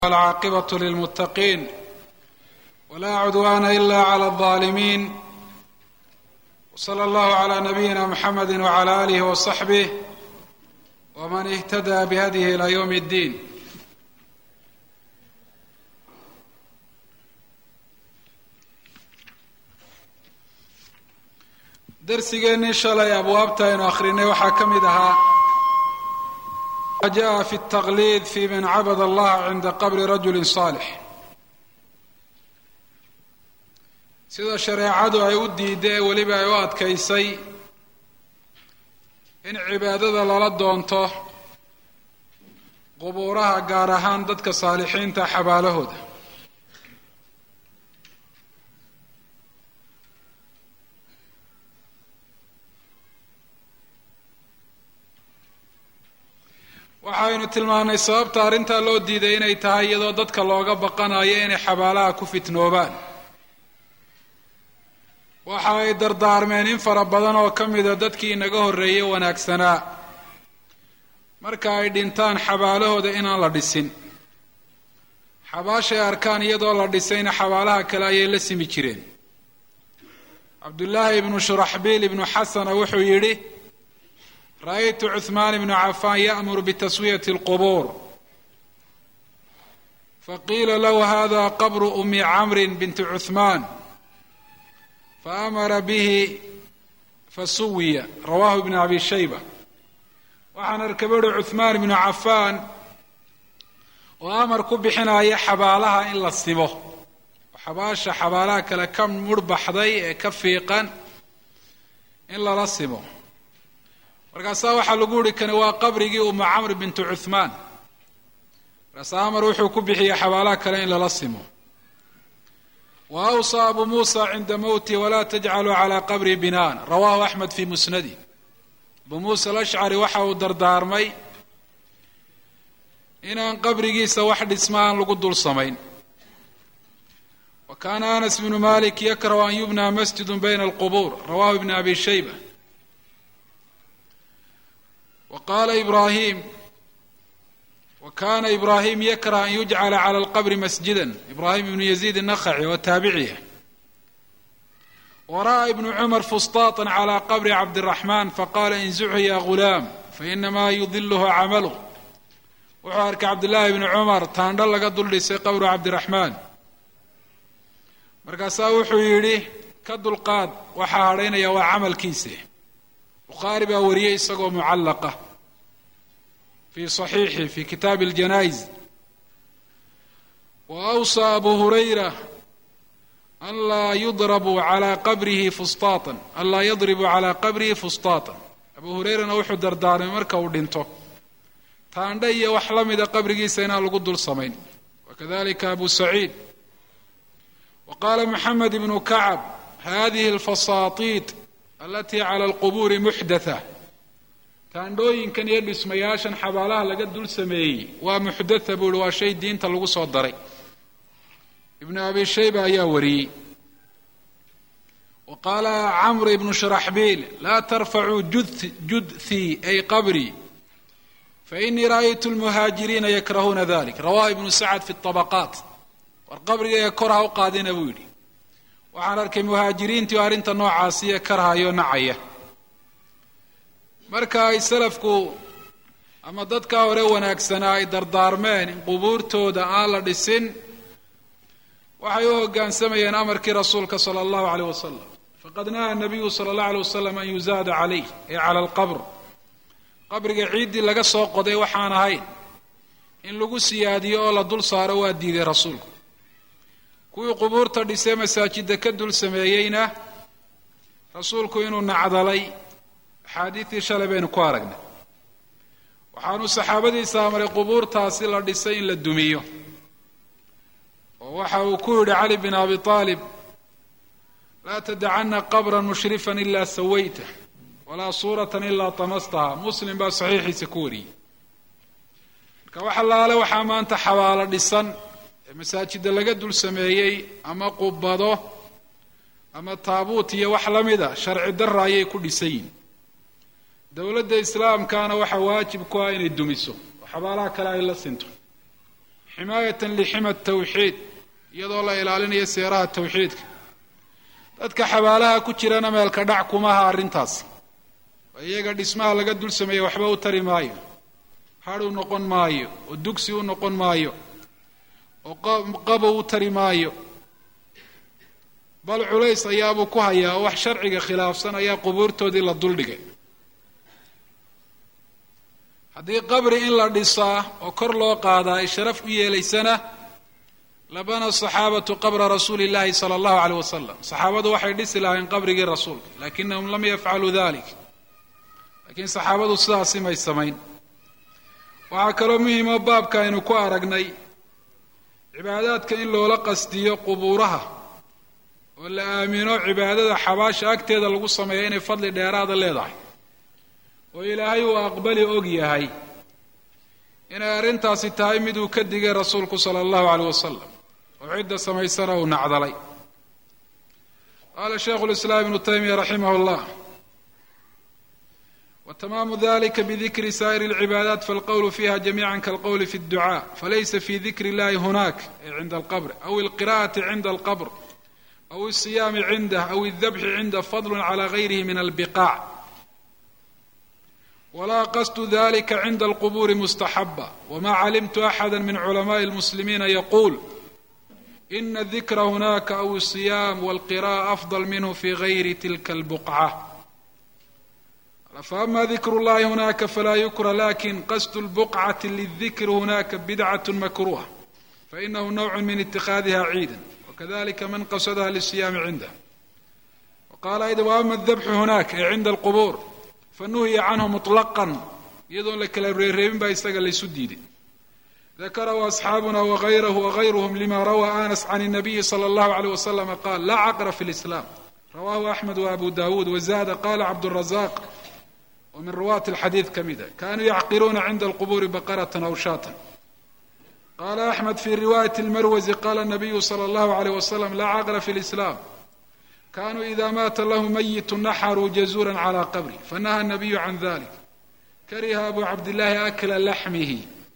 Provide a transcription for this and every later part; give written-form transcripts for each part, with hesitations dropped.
العاقبة للمتقين ولا عدوان إلا على الظالمين وصلى الله على نبينا محمد وعلى آله وصحبه ومن اهتدى بهديه إلى يوم الدين. درسigeenii shalay abwaabta aynu akhrinay waxaa ka mid ahaa جاء في التغليظ في من عبد الله عند قبر رجل صالح. sida shareecadu ay u diiday waliba ay u adkaysay in cibaadada lala doonto qubuuraha gaar ahaan dadka saalixiinta xabaalahooda. waxaynu tilmaanay sababta arrintaa loo diiday inay tahay iyadoo dadka looga baqanayo inay xabaalaha ku fitnoobaan. waxa ay dardaarmeen in fara badan oo ka mida dadkii inaga horreeyey wanaagsanaa marka ay dhintaan xabaalahooda inaan la dhisin. xabaashay arkaan iyadoo la dhisayna xabaalaha kale ayay la simi jireen. cabdullaahi ibnu shuraxbiil ibnu xasana wuxuu yidhi: رأيت عثمان بن عفان يأمر بتسوية القبور فقيل له هذا قبر أم عمرو بنت عثمان فأمر به فسوي. رواه ابن أبي شيبة. waxaan arkay عثمان بن عفان oo amar ku bixinaya xabaalaha in la simo. xabaasha xabaalaha kale ka murbaxday ee ka fiiqan in lala simo. markaasaa waxaa lagu yihi kani waa qabrigii uma camr bintu cuhmaan. markaasaa amar wuxuu ku bixiyey xabaalaha kale in lala simo. wa awsaa abu muusa cinda mowti walaa tajcaluu calaa qabri binaan. rawaahu axmed fi musnadi. abu muusa alashcari waxa uu dardaarmay inaan qabrigiisa wax dhisma aan lagu dul samayn. wa kaana anas bnu malik yakrahu an yubnaa masjidu bayna alqubuur. rawahu ibn abi shayba. وقال إبراهيم وكان إبراهيم يكره أن يجعل على القبر مسجدا. إبراهيم بن يزيد النخعي وتابعيه. ورأى ابن عمر فسطاطا على قبر عبد الرحمن فقال انزعه يا غلام فإنما يضله عمله. wuxuu arkay cabdillaahi ibni cumar taandho laga dul dhisay qabru cabdiraxmaan. markaasaa wuxuu yidhi ka dulqaad, waxaa hadhaynaya waa camalkiisa. bukhaari baa wariyey isagoo mucallaqa fii saxiixi fi kitaabi aljanaa'iz. wa awsaa abu hurayra an laa yudrabu calaa qabrihi fustaatan an laa yadribu calaa qabrihi fustaatan. abu hurayrana wuxuu dardaarmay marka uu dhinto taandha iyo wax la mida qabrigiisa inaan lagu dul samayn. wakadalika abu saciid. wa qaala moxamed ibnu kacab hadihi alfasaatiit alatii cala alqubuuri muxdatha. taandhooyinkan iyo dhismayaashan xabaalaha laga dul sameeyey waa muxdatha buu ihi, waa shay diinta lagu soo daray. ibnu abi shayba ayaa wariyey. wa qaala camr ibnu shuraxbiil laa tarfacuu judthii ay qabrii fainii ra'aytu lmuhaajiriina yakrahuuna dalik. rawahu ibnu sacad fi طabaqaat. war qabrigayga kor ha u qaadina buu yidhi, waxaan arkay muhaajiriintii oo arrinta noocaasiya karhayo nacaya. marka ay salafku ama dadkaa hore wanaagsanaa ay dardaarmeen in qubuurtooda aan la dhisin, waxay u hoggaansamayeen amarkii rasuulka sala allahu caleyh wasalam. faqad nahaa nabiyu sala allahu aleyh wasalam an yuzaada calayh ay cala alqabr. qabriga ciiddii laga soo qoday waxaan ahayn in lagu siyaadiyo oo la dul saaro waa diiday rasuulku. kuwii qubuurta dhisee masaajidda ka dul sameeyeyna rasuulku inuu nacdalay axaadiidtii shalay baynu ku aragnay. waxaanu saxaabadiisa amray qubuurtaasi la dhisay in la dumiyo. oo waxa uu ku yidhi cali bin abi aalib laa tadacanna qabran mushrifan ilaa sawayta walaa suuratan ilaa tamastaha. muslim baa saxiixiisa ku wariyey. marka wax allaale waxaa maanta xabaalo dhisan masaajidda laga dul sameeyey ama qubado ama taabuut iyo wax la mida sharci darra ayay ku dhisan yihin. dowladda islaamkaana waxaa waajib ku ah inay dumiso oo xabaalaha kale ay la sinto. ximaayatan lixima tawxiid iyadoo la ilaalinayo seeraha tawxiidka dadka xabaalaha ku jirana meelka dhac kumaha arrintaas iyaga dhismaha laga dul sameeyey waxba u tari maayo hadh u noqon maayo oo dugsi u noqon maayo oo qabow u tari maayo bal culays ayaabuu ku hayaa oo wax sharciga khilaafsan ayaa qubuurtoodii la duldhigay haddii qabri in la dhisaa oo kor loo qaadaa ay sharaf u yeelaysana labana saxaabatu qabra rasuuli llahi sala allahu caleyh wasalam saxaabadu waxay dhisi lahayn qabrigii rasuulka lakinahum lam yafcaluu dalik laakiin saxaabadu sidaasi may samayn waxaa kaloo muhimo baabka aynu ku aragnay cibaadaadka in loola qasdiyo qubuuraha oo la aamino cibaadada xabaasha agteeda lagu sameeyo inay fadli dheeraada leedahay oo ilaahay uu aqbali og yahay inay arrintaasi tahay mid uu ka digay rasuulku sala allahu caleyh wasalam oo cidda samaysana uu nacdalay qaala shaykhu lislaam ibnu taymiya raximah llah وتمام ذلك بذكر سائر العبادات فالقول فيها جميعا كالقول في الدعاء فليس في ذكر الله هناك عند القبر أو القراءة عند القبر أو الصيام عنده أو الذبح عنده فضل على غيره من البقاع ولا قصد ذلك عند القبور مستحبة وما علمت أحدا من علماء المسلمين يقول إن الذكر هناك أو الصيام والقراءة أفضل منه في غير تلك البقعة فأما ذكر الله هناك فلا يكره لكن قصد البقعة للذكر هناك بدعة مكروهة فإنه نوع من اتخاذها عيدا وكذلك من قصدها للصيام عنده وقال أيضا وأما الذبح هناك عند القبور فنهي عنه مطلقا يدون لك الريرين بايستقل لسديد ذكره أصحابنا وغيرهم لما روى آنس عن النبي صلى الله عليه وسلم قال لا عقر في الإسلام رواه أحمد وأبو داود وزاد قال عبد الرزاق ومن رواة الحديث كمذا كانوا يعقرون عند القبور بقرة أو شاة قال أحمد في رواية المروزي قال النبي صلى الله عليه وسلم لا عقر في الإسلام كانوا إذا مات له ميت نحروا جزورا على قبره فنهى النبي عن ذلك كره أبو عبد الله أكل لحمه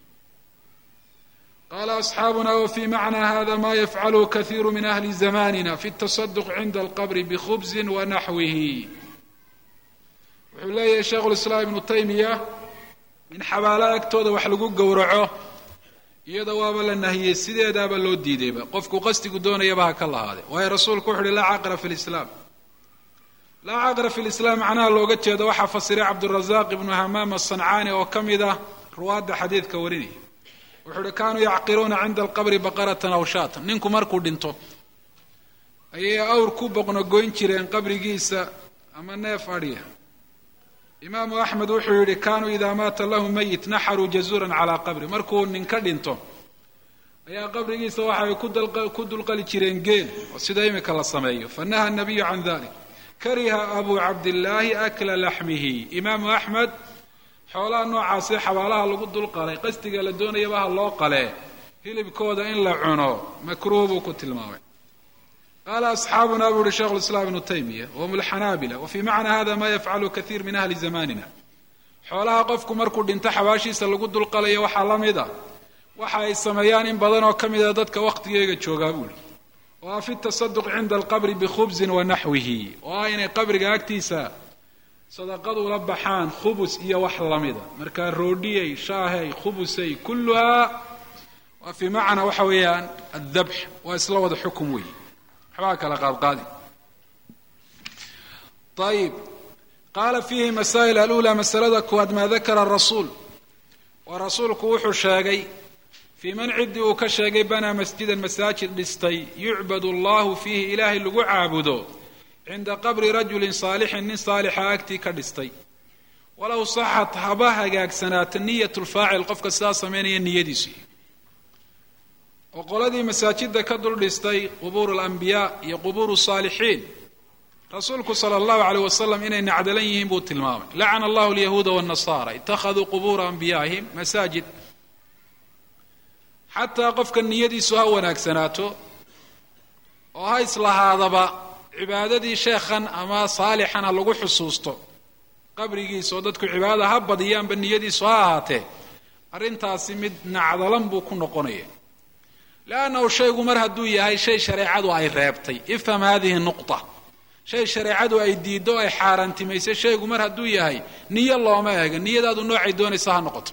قال أصحابنا وفي معنى هذا ما يفعله كثير من أهل زماننا في التصدق عند القبر بخبز ونحوه wuxuu leeyahay sheekhulislaam ibnu taymiya in xabaala agtooda wax lagu gowraco iyada waaba la nahiyey sideedaaba loo diidayba qofku qasdigu doonayaba ha ka lahaade waayo rasuulku wuxu uhi laa caqra fi lislaam laa caqra fi lislaam macnaha looga jeedo waxaa fasiray cabdurazaaq ibnu hamaam asancaani oo ka mid ah ruwaadda xadiidka warinaya wuxuu uhi kaanuu yacqiruuna cinda alqabri baqaratan aw shaatan ninku markuu dhinto ayay awr ku boqnogoyn jireen qabrigiisa ama neef adhiya imaamu axmed wuxuu yidhi kaanuu idaa maata lahu mayit naxaruu jazuuran calaa qabri markuu nin ka dhinto ayaa qabrigiisa waxay ku dulqali jireen geel oo sida imika la sameeyo fanaha nabiyu can dalik kariha abu cabdillaahi akla laxmihi imaamu axmed xoolaha noocaasee xabaalaha lagu dulqalay qasdiga la doonayaba ha loo qalee hilibkooda in la cuno makruuh buu ku tilmaamay قال أصحابنا أبو شيخ الإسلام ابن تيمية وهم الحنابلة وفي معنى هذا ما يفعله كثير من أهل زماننا xoolaha qofku markuu dhinto xabaashiisa lagu dulqalayo waxaa la mid a waxa ay sameeyaan in badan oo ka mid a dadka waqtigeega joogaa buuli waa fi tasaduq cinda alqabri bikhubzin wa naxwihi waa inay qabriga agtiisa sadaqad ula baxaan khubus iyo wax la mida markaa roodhiyey shaahey khubusay kulluhaa waa fi macna waxa weeyaan adabx waa isla wada xukum weeye waxbaa kala qaadqaadi ayib qaala fiihi masaa'il alula masalada koowaad maa dakara arasuul waa rasuulku wuxuu sheegay fii man ciddii uu ka sheegay banaa masjidan masaajid dhistay yucbadu allahu fiihi ilaahay lagu caabudo cinda qabri rajulin saalixin nin saalixa agtii ka dhistay walow saxat haba hagaagsanaata niyat lfaacil qofka sidaa samaynaya niyadiisu oo qoladii masaajidda ka dul dhistay qubuur alambiyaa iyo qubuur saalixiin rasuulku sala allahu caleyh wasalam inay nacdalan yihiin buu tilmaamay lacana allahu alyahuuda waannasaara ittakhaduu qubuura anbiyaa'ihim masaajid xataa qofka niyadiisu ha wanaagsanaato oo ha islahaadaba cibaadadii sheekhan ama saalixan ha lagu xusuusto qabrigiisa oo dadku cibaadada ha badiyaanba niyadiisu ha ahaatee arrintaasi mid nacdalan buu ku noqonaya liannahu shaygu mar hadduu yahay shay shareecadu ay reebtay ifham hadihi nuqta shay shareecadu ay diiddo ay xaaraantimaysay shaygu mar hadduu yahay niyo looma eega niyadaadu noocay doonaysa ha noqoto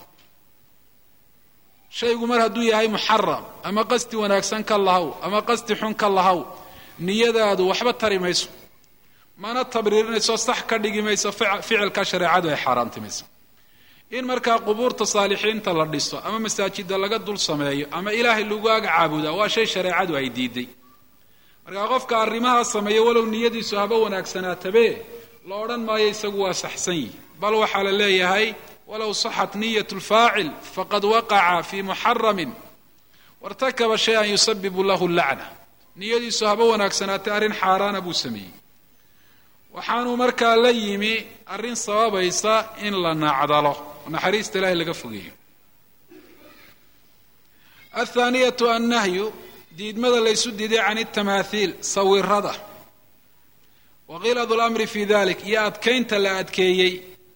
shaygu mar hadduu yahay muxaram ama qasdi wanaagsan ka lahaw ama qasdi xun ka lahaw niyadaadu waxba tari mayso mana tabriirinayso sax ka dhigi mayso ficilka shareecadu ay xaaraantimayso in markaa qubuurta saalixiinta la dhiso ama masaajida laga dul sameeyo ama ilaahay lagu ag caabudaa waa shay shareecadu ay diiday markaa qofka arrimahaa sameeya walow niyadiisu haba wanaagsanaatabe la odhan maayo isagu waa saxsan yihi bal waxaa la leeyahay walow saxat niyat lfaacil faqad waqaca fii muxaramin wartakaba shay-an yusabibu lahu lacna niyadiisu haba wanaagsanaatay arrin xaaraana buu sameeyey waxaanuu markaa la yimi arrin sababaysa in la nacdalo naxariista ilaahay laga fogeeyo athaaniyatu annahyu diidmada laysu diiday can itamaahiil sawirada wa khiladu lamri fi dalik iyo adkaynta la adkeeyey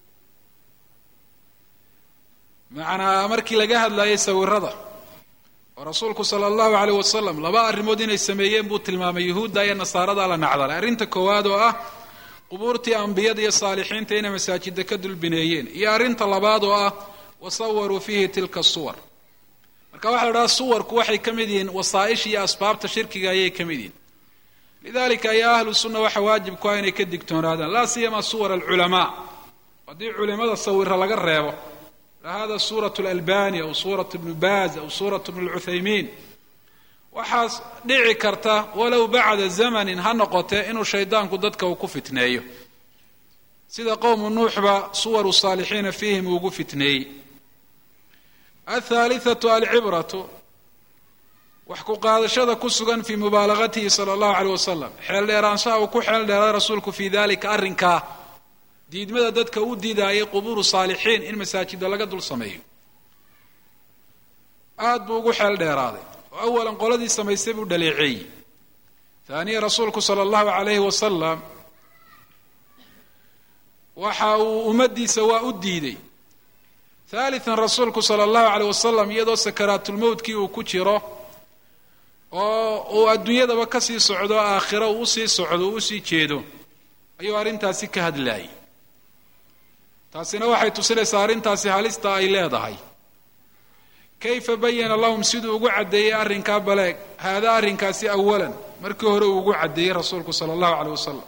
macnaa markii laga hadlayay sawirada oo rasuulku sala allahu alayh wasalam laba arrimood inay sameeyeen buu tilmaamay yuhuudda iyo nasaarada la nacdalay arrinta koowaad oo ah qubuurtii ambiyada iyo saalixiinta inay masaajida ka dulbineeyeen iyo arrinta labaad oo ah wasawaruu fiihi tilka suwar marka waxa la dhaha suwarku waxay ka mid yihiin wasaa'ish iyo asbaabta shirkiga ayay ka mid yihiin lidalika ayaa ahlu sunna waxa waajib ku ah inay ka digtoonaadaan laa siyama suwar alculamaa haddii culimada sawira laga reebo hada suuratu lalbani aw suuratu ibnu baaz aw suuratu ibnu lcuthaymiin waxaas dhici karta walow bacda zamanin ha noqotee inuu shaydaanku dadka uu ku fitneeyo sida qowmu nuuxba suwaru saalixiina fiihim uugu fitneeyey athaalithatu alcibratu wax ku qaadashada ku sugan fii mubaalagatihi sala allahu aleyh wasalam xeel dheeraanshaha uu ku xeel dheeray rasuulku fii dalika arrinkaa diidmada dadka u diidaayay qubuuru saalixiin in masaajida laga dul sameeyo aad buu ugu xeel dheeraaday oo awalan qoladii samaysay buu dhaleeceeyey haaniya rasuulku sala allahu calayhi wasalam waxa uu ummaddiisa waa u diiday haalitan rasuulku sala allahu calayh wasalam iyadoo sakaraatulmowtkii uu ku jiro oo uu adduunyadaba ka sii socdo aakhiro uu usii socdo uu usii jeedo ayuu arrintaasi ka hadlaayay taasina waxay tusinaysaa arrintaasi halista ay leedahay kayfa bayana lahum siduu ugu caddeeyey arrinkaa baleeg haadaa arrinkaasi awalan markii hore uu ugu caddeeyey rasuulku sala allahu caleyh wasalam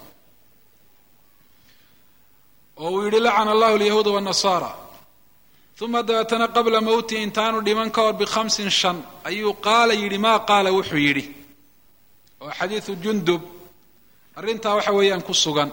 oo uu yidhi lacana allahu alyahuuda waannasaara uma dabeetana qabla mowti intaanu dhiman ka hor bikhamsin shan ayuu qaala yidhi maa qaala wuxuu yidhi oo xadiidu jundub arrintaa waxa weeyaan ku sugan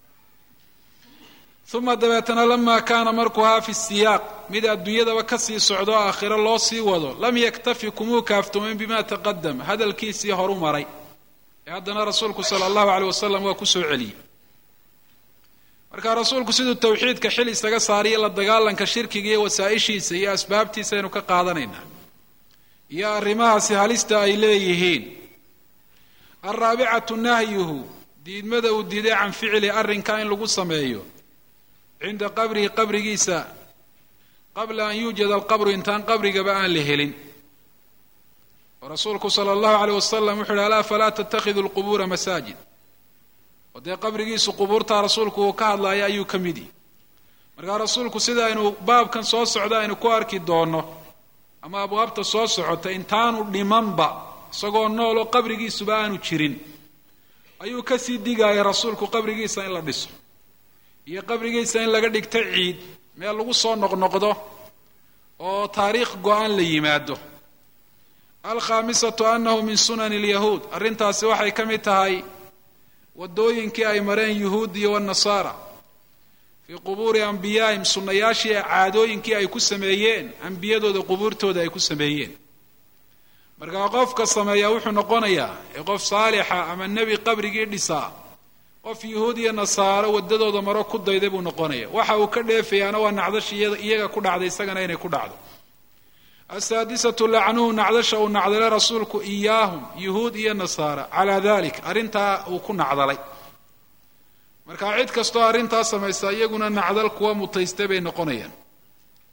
uma dabeetana lamaa kaana markuu haa fi siyaaq mid adduunyadaba ka sii socdo aakhiro loo sii wado lam yaktafi kumuu kaaftoomin bima taqadam hadalkiisii horu maray ee haddana rasuulku sala allahu caleyh wasalam waa ku soo celiyey marka rasuulku siduu tawxiidka xil isaga saariyo la dagaalanka shirkiga iyo wasaa-ishiisa iyo asbaabtiisa aynu ka qaadanaynaa iyo arrimahaasi halista ay leeyihiin alraabicatu nahyuhu diidmada uu diiday can ficli arrinka in lagu sameeyo cinda qabrihi qabrigiisa qabla an yuujada alqabru intaan qabrigaba aan la helin oo rasuulku sala allahu caleyh wasalam wuxu uhi alaa falaa tatakhidu lqubuura masaajid oo dee qabrigiisu qubuurtaa rasuulku uu ka hadlaaya ayuu ka mid yihi markaa rasuulku sida aynu baabkan soo socda aynu ku arki doonno ama abwaabta soo socota intaanu dhimanba isagoo nooloo qabrigiisuba aanu jirin ayuu kasii digaaya rasuulku qabrigiisa in la dhiso iyo qabrigiisa in laga dhigto ciid meel lagu soo noqnoqdo oo taariikh go-aan la yimaado alkhaamisatu annahu min sunani alyahuud arrintaasi waxay ka mid tahay waddooyinkii ay mareen yuhuud iyo wanasaara fii qubuuri ambiyaahim sunnayaashii caadooyinkii ay ku sameeyeen ambiyadooda qubuurtooda ay ku sameeyeen markaa qofka sameeyaa wuxuu noqonayaa ee qof saalixa ama nebi qabrigii dhisaa qof yuhuud iyo nasaaro waddadooda maro ku dayday buu noqonaya waxa uu ka dheefayaana waa nacdashi iyaga ku dhacday isagana inay ku dhacdo asaadisatu lacnuhu nacdasha uu nacdalay rasuulku iyaahum yuhuud iyo nasaara calaa dalik arrintaa uu ku nacdalay markaa cid kastoo arrintaa samaysa iyaguna nacdal kuwa mutaystay bay noqonayaan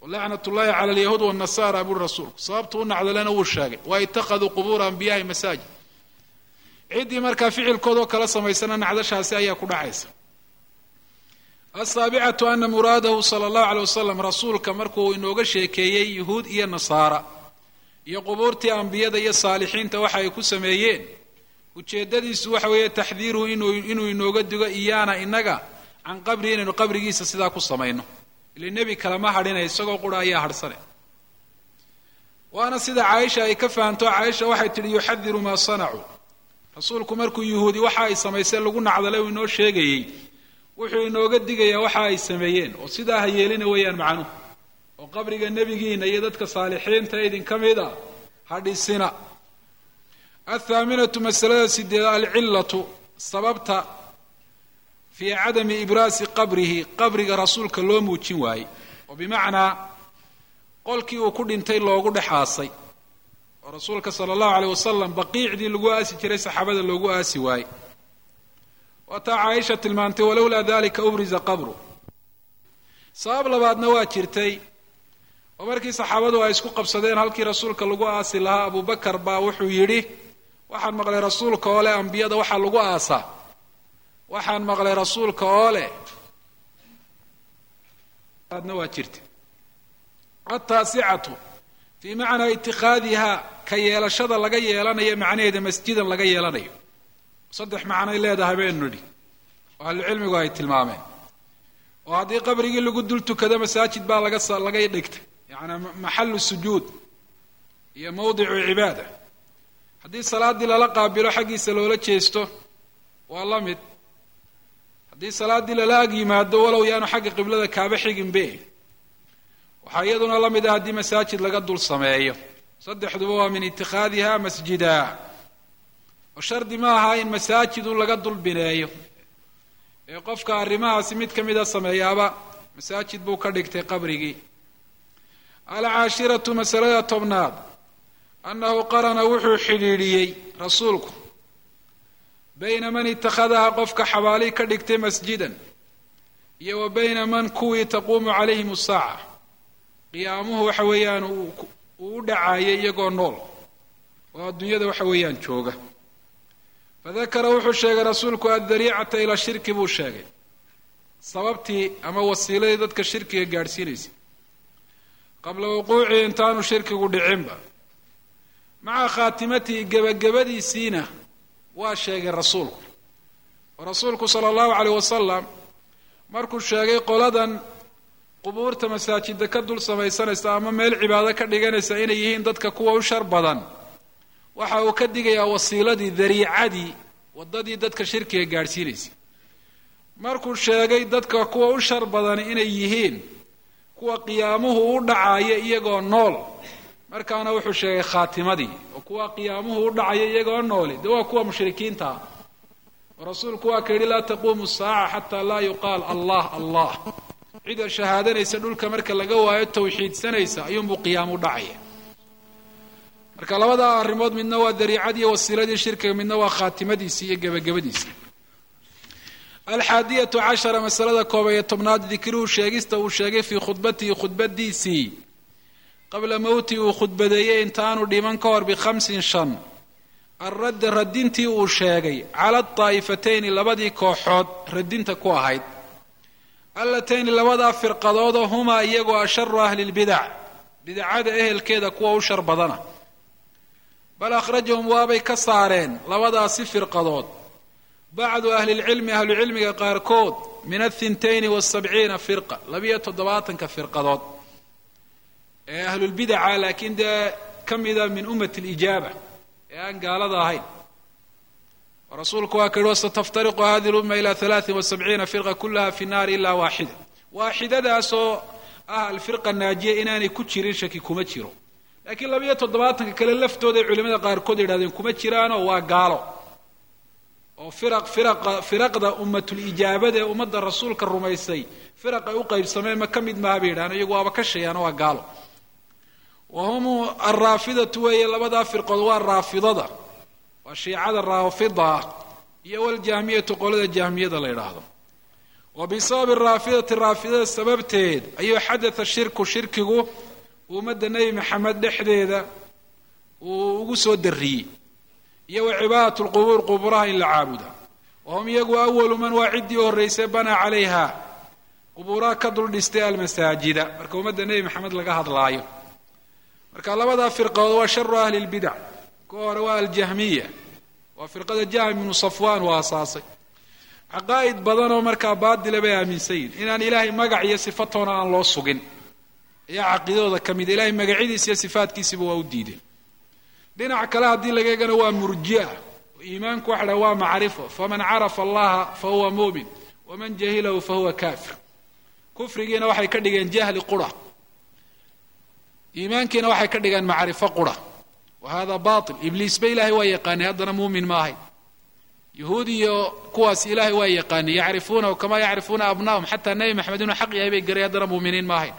lacnat ullahi cala alyahuud wannasara buri rasuulku sababtu u nacdalena wuu sheegay wa ittakhaduu qubuura anbiyahi masaajid ciddii markaa ficilkoodoo kala samaysana nacdashaasi ayaa ku dhacaysa. asaabicatu ana muraadahu sala allahu alay wasalam rasuulka markuu inooga sheekeeyey yuhuud iyo nasaara iyo qubuurtii ambiyada iyo saalixiinta waxa ay ku sameeyeen ujeeddadiisu waxa weeye taxdiiruhu inuu inooga digo iyaana inaga can qabri inaynu qabrigiisa sidaa ku samayno ile nebi kalema hadhinay isagoo qura ayaa hadhsane. waana sida caaisha ay ka fahanto. caaisha waxay tidhi yuxadiru maa sanacuu rasuulku markuu yuhuudi waxa ay samayseen lagu nacdalay uu inoo sheegayey wuxuu inooga digayaa waxa ay sameeyeen oo sidaa ha yeelina weeyaan macnuhu oo qabriga nebigiina iyo dadka saalixiinta idin ka mid a ha dhisina. athaaminatu masalada sideed alcillatu sababta fii cadami ibraasi qabrihi qabriga rasuulka loo muujin waayey oo bimacnaa qolkii uu ku dhintay loogu dhex aasay oo rasuulka sala allahu aleyh wasalam baqiicdii lagu aasi jiray saxaabada loogu aasi waayey. waataa caaisha tilmaantay walowlaa dalika ubriza qabru. sabab labaadna waa jirtay oo markii saxaabadu ay isku qabsadeen halkii rasuulka lagu aasi lahaa abubakar baa wuxuu yidhi waxaan maqlay rasuulka oo leh ambiyada waxaa lagu aasaa waxaan maqlay rasuulka oo leh adna waa jirtay. ataasicatu fii macnaa itikhaadiha ka yeelashada laga yeelanayo macnaheeda masjidan laga yeelanayo saddex macnay leedahay baynu nidhi oo ahlucilmigu ay tilmaameen oo haddii qabrigii lagu dul tukado masaajid baa laga dhigtay yacnaa maxalu sujuud iyo mawdicu cibaada. haddii salaaddii lala qaabilo xaggiisa loola jeesto waa la mid. haddii salaaddii lala ag yimaado walow yaanu xagga qiblada kaaba xiginbe waxaa iyaduna la mid ah haddii masaajid laga dul sameeyo. saddexduba waa min itikhaadiha masjida oo shardi ma aha in masaajidun laga dul bineeyo ee qofka arrimahaasi mid ka mida sameeyaaba masaajid buu ka dhigtay qabrigii. alcaashiratu masalada tobnaad annahu qarana wuxuu xidhiidhiyey rasuulku bayna man itakhadaha qofka xabaali ka dhigtay masjidan iyo wa bayna man kuwii taquumu calayhim asaaca qiyaamuhu waxa weeyaan uu u dhacaayay iyagoo nool oo adduunyada waxa weeyaan jooga. fadakara wuxuu sheegay rasuulku addariicata ila shirki buu sheegay sababtii ama wasiiladii dadka shirkiga gaadhsiinaysay qabla wuquucihi intaanu shirkigu dhicinba maca khaatimatihi gebagabadiisiina waa sheegay rasuulku oo rasuulku sala allahu caleyh wasalam markuu sheegay qoladan qubuurta masaajida ka dul samaysanaysa ama meel cibaado ka dhiganaysa inay yihiin dadka kuwa u shar badan waxa uu ka digayaa wasiiladii dariicadii waddadii dadka shirkiga gaadhsiinaysay. markuu sheegay dadka kuwa u shar badani inay yihiin kuwa qiyaamuhu u dhacaya iyagoo nool markaana wuxuu sheegay khaatimadii oo kuwa qiyaamuhu u dhacaya iyagoo nooli dee waa kuwa mushrikiinta ah oo rasuulku waa ka yidhi laa taquumu saaca xataa laa yuqaal allah allah cida shahaadanaysa dhulka marka laga waayo tawxiidsanaysa ayuunbuu qiyaamu dhacaya. marka labadaa arrimood midna waa dariicadii wasiiladii shirkiga midna waa khaatimadiisii iyo gebagabadiisii. alxaadiyatu cashara masalada 11 dikruhu sheegista uu sheegay fii khudbatihi khudbadiisii qabla mowtii uu khudbadeeyey intaanu dhiman ka hor b5 alradd radintii uu sheegay cala aa'ifatayni labadii kooxood radinta ku ahayd allatayni labadaa firqadoodoo humaa iyagoo asharu ahli lbidac bidacada ehelkeeda kuwa u shar badana bal akhrajahum waabay ka saareen labadaasi firqadood bacdu ahli lcilmi ahlucilmiga qaarkood min 72 firqa 72 firqadood ee ahlulbidaca laakiin dee ka mida min ummati alijaaba ee aan gaalada ahayn. rasuulku waa ka yihi wasataftariqu hadihi lumma ila 73 firqa kulaha fi nnaari ila waaxida waaxidadaasoo ah alfirqa naajiya inaanay ku jirin shaki kuma jiro laakiin 72 kale laftooday culimada qaarkood yidhahdeen kuma jiraanoo waa gaalo oo firaqda ummatulijaabada ee ummadda rasuulka rumaysay firaq ay u qaybsameen ma ka mid maaha bay yidhahdeen iyagu waaba ka sheeyaano waa gaalo. wahum alraafidatu weeye labadaa firqood waa raafidada waa shiicada raafida iyo waljahmiyatu qolada jahmiyada la yidhaahdo وبسبب الرافضة سببتيد أيو حدث الشرك شركه ومد النبي محمد دحديدا وقصوا الدري يو عبادة القبور قبورها إلا عابدا وهم يقوا أول من وعدي والرئيس بنى عليها قبورها كدر الاستاء المساجد مركو مد النبي محمد لقاها ضلايو مركو الله بدا فرقة وشر أهل البدع كوروا الجهمية وفرقة الجهم من صفوان وأصاصي عقائد بدنوا مركا بادل بها من سيد إن إلهي مقع صفتنا عن الله الصقن يا عقيدة كميد إلهي مقعيدي صفات كيسبوا وديدين دين عكلا دين لقيقنا هو مرجئة وإيمانك وحده هو معرفة فمن عرف الله فهو مؤمن ومن جهله فهو كافر كفر جينا وحي كدغان جهل قرى إيمانكنا وحي كدغان معرفة قرى وهذا باطل إبليس بإلهي ويقاني هذا مؤمن ماهي يهودي كواس إلهي ويقاني يعرفونه كما يعرفون أبنائهم حتى النبي محمد حق يبي قري هذا مؤمنين ماهي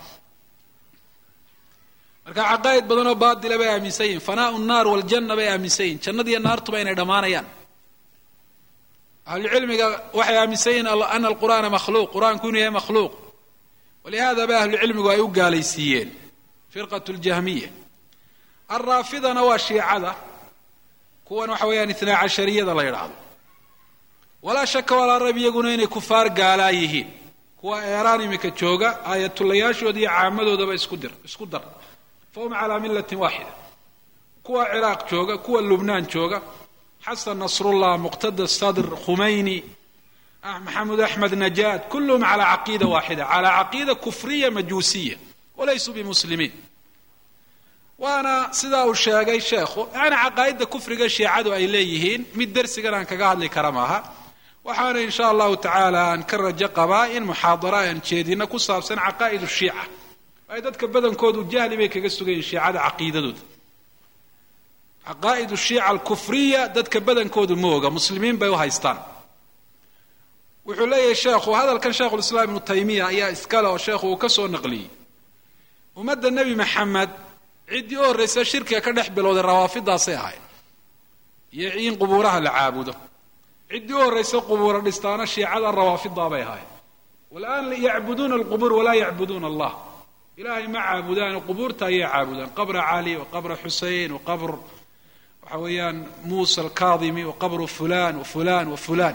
marka caqaayid badan oo baadil bay aaminsan fanaa an-naar wal janna bay aaminsan jannada iyo naartu bay inay dhamaanayaan ahli cilmiga waxay aaminsan anna al-qur'aan makhluuq qur'aanku inuu yahay makhluuq ولهذا بقى أهل العلم ay u gaalaysiiyeen firqatu al-jahmiyya ar-raafidana waa shiicada kuwan waxa weeyaan 12 la yiraahdo wala shakka wala rabiyaguna inay kufaar gaalaayihiin kuwa eeraan imika jooga aayatullayaashood iyo caamadooda isku dar فهم على ملة واحدة كوا عراق جوغا كوا لبنان جوغا حسن نصر الله مقتدى الصدر خميني محمد أحمد نجاد كلهم على عقيدة واحدة على عقيدة كفرية مجوسية وليسوا بمسلمين وأنا سيدا الشيخ شيخو أنا عقائد كفر الشيعة إليهين من درس كان كقاعد لكرمها وحانا إن شاء الله تعالى نكرر قبائل محاضرة شيدين كصاب سن عقائد الشيعة ay dadka badankoodu jahli bay kaga sugayeen shiicada aqeedadooda aqaaidu shiica al-kufriya dadka badankoodu mooga muslimiin bay u haystaan wuxuu leeyahay sheekhu hadalkan sheekhu islaam ibn taymiya ayaa iskala oo sheekhu uu ka soo naqliyay ummadda nabi maxamed cidii oo reesa shirkiga ka dhex bilowday rawaafidaasay ahayd yaciin qubuuraha la caabudo cidii oo reesa qubuura dhistaana shiicada rawaafida bay ahayd walaan yacbuduuna al-qubur wala yacbuduuna allah إلهي ما عابدان قبور تايا عابدان قبر علي وقبر حسين وقبر وحويان موسى الكاظمي وقبر فلان وفلان وفلان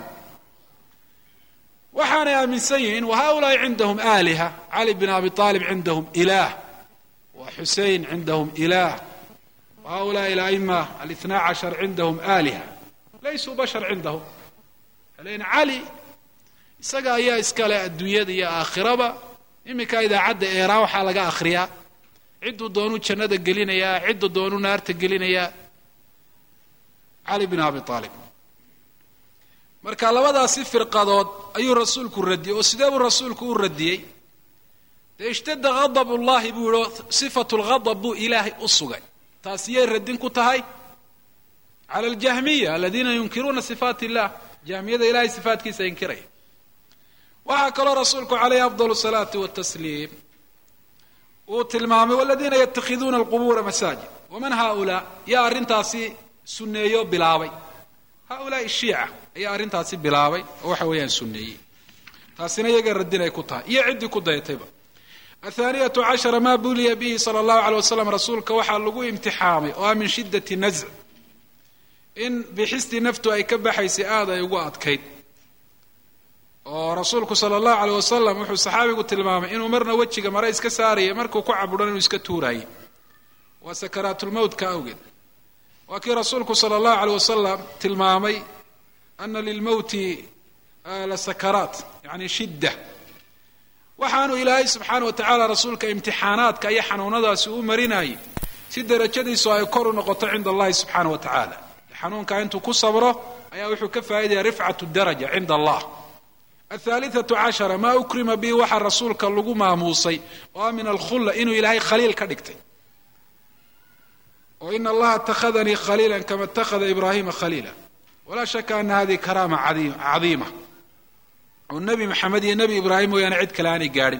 وحانا من سيئين وهؤلاء عندهم آلهة علي بن أبي طالب عندهم إله وحسين عندهم إله وهؤلاء الأئمة 12 عندهم آلهة ليسوا بشر عندهم لأن علي سقى يا إسكالا الدنيا يا آخرة imika idaacadda eeraan waxaa laga akhriyaa ciduu doonuu jannada gelinayaa ciduu doonuu naarta gelinayaa cali bin abi aalib marka labadaasi firqadood ayuu rasuulku radiyay oo sidee buu rasuulku u radiyay ishtadda ghadab allah buu sifatu al-ghadab buu ilaahi u sugay taasiyay radin ku tahay ala al-jahmiyya alladina yunkiruna sifat allah jahmiyada ilaahi sifaatkiisa inkiray waxaa kaloo rasuulku calayhi afdal salaati watasliim uu tilmaamay waladiina yatakhiduuna alqubuura masaajid waman haaulaa yaa arrintaasi sunneeyo bilaabay haaulaa shiica ayaa arrintaasi bilaabay oo waxa weeyaan sunneeyey taasina iyaga radin ay ku tahay iyo ciddii ku dayatayba الثانية عشر ما بلي به صلى الله عليه وسلم رسولك waxaa lagu imtixaamay oo min shiddati nazc in bixisti naftu ay ka baxaysay aad ay ugu adkayd oo rasuulku sallallahu alayhi wasallam wuxuu saxaabigu tilmaamay inuu marna wajiga mara iska saarayay markuu ku caburan inuu iska tuurayay wa sakaratul maut ka awgeed wa kii rasuulku sallallahu alayhi wasallam tilmaamay anna lil maut la sakarat yani shiddah waxaanu ilaahay subxaanahu wa tacaala rasuulka imtixaanaadka iyo xanuunadaasi u marinayay si darajadiisu ay kor u noqoto cinda allahi subxaanahu wa tacaala xanuunka intuu ku sabro ayaa wuxuu ka faa'iidayaa rifcatu daraja cinda allah الثالثة عشر ما أكرم به وحى رسولك اللقو ماموسي ومن الخلة إنه إلهي خليل كدكتي وإن الله اتخذني خليلا كما اتخذ إبراهيم خليلا ولا شك أن هذه كرامة عظيمة والنبي محمد النبي إبراهيم وينعد كلاني قارب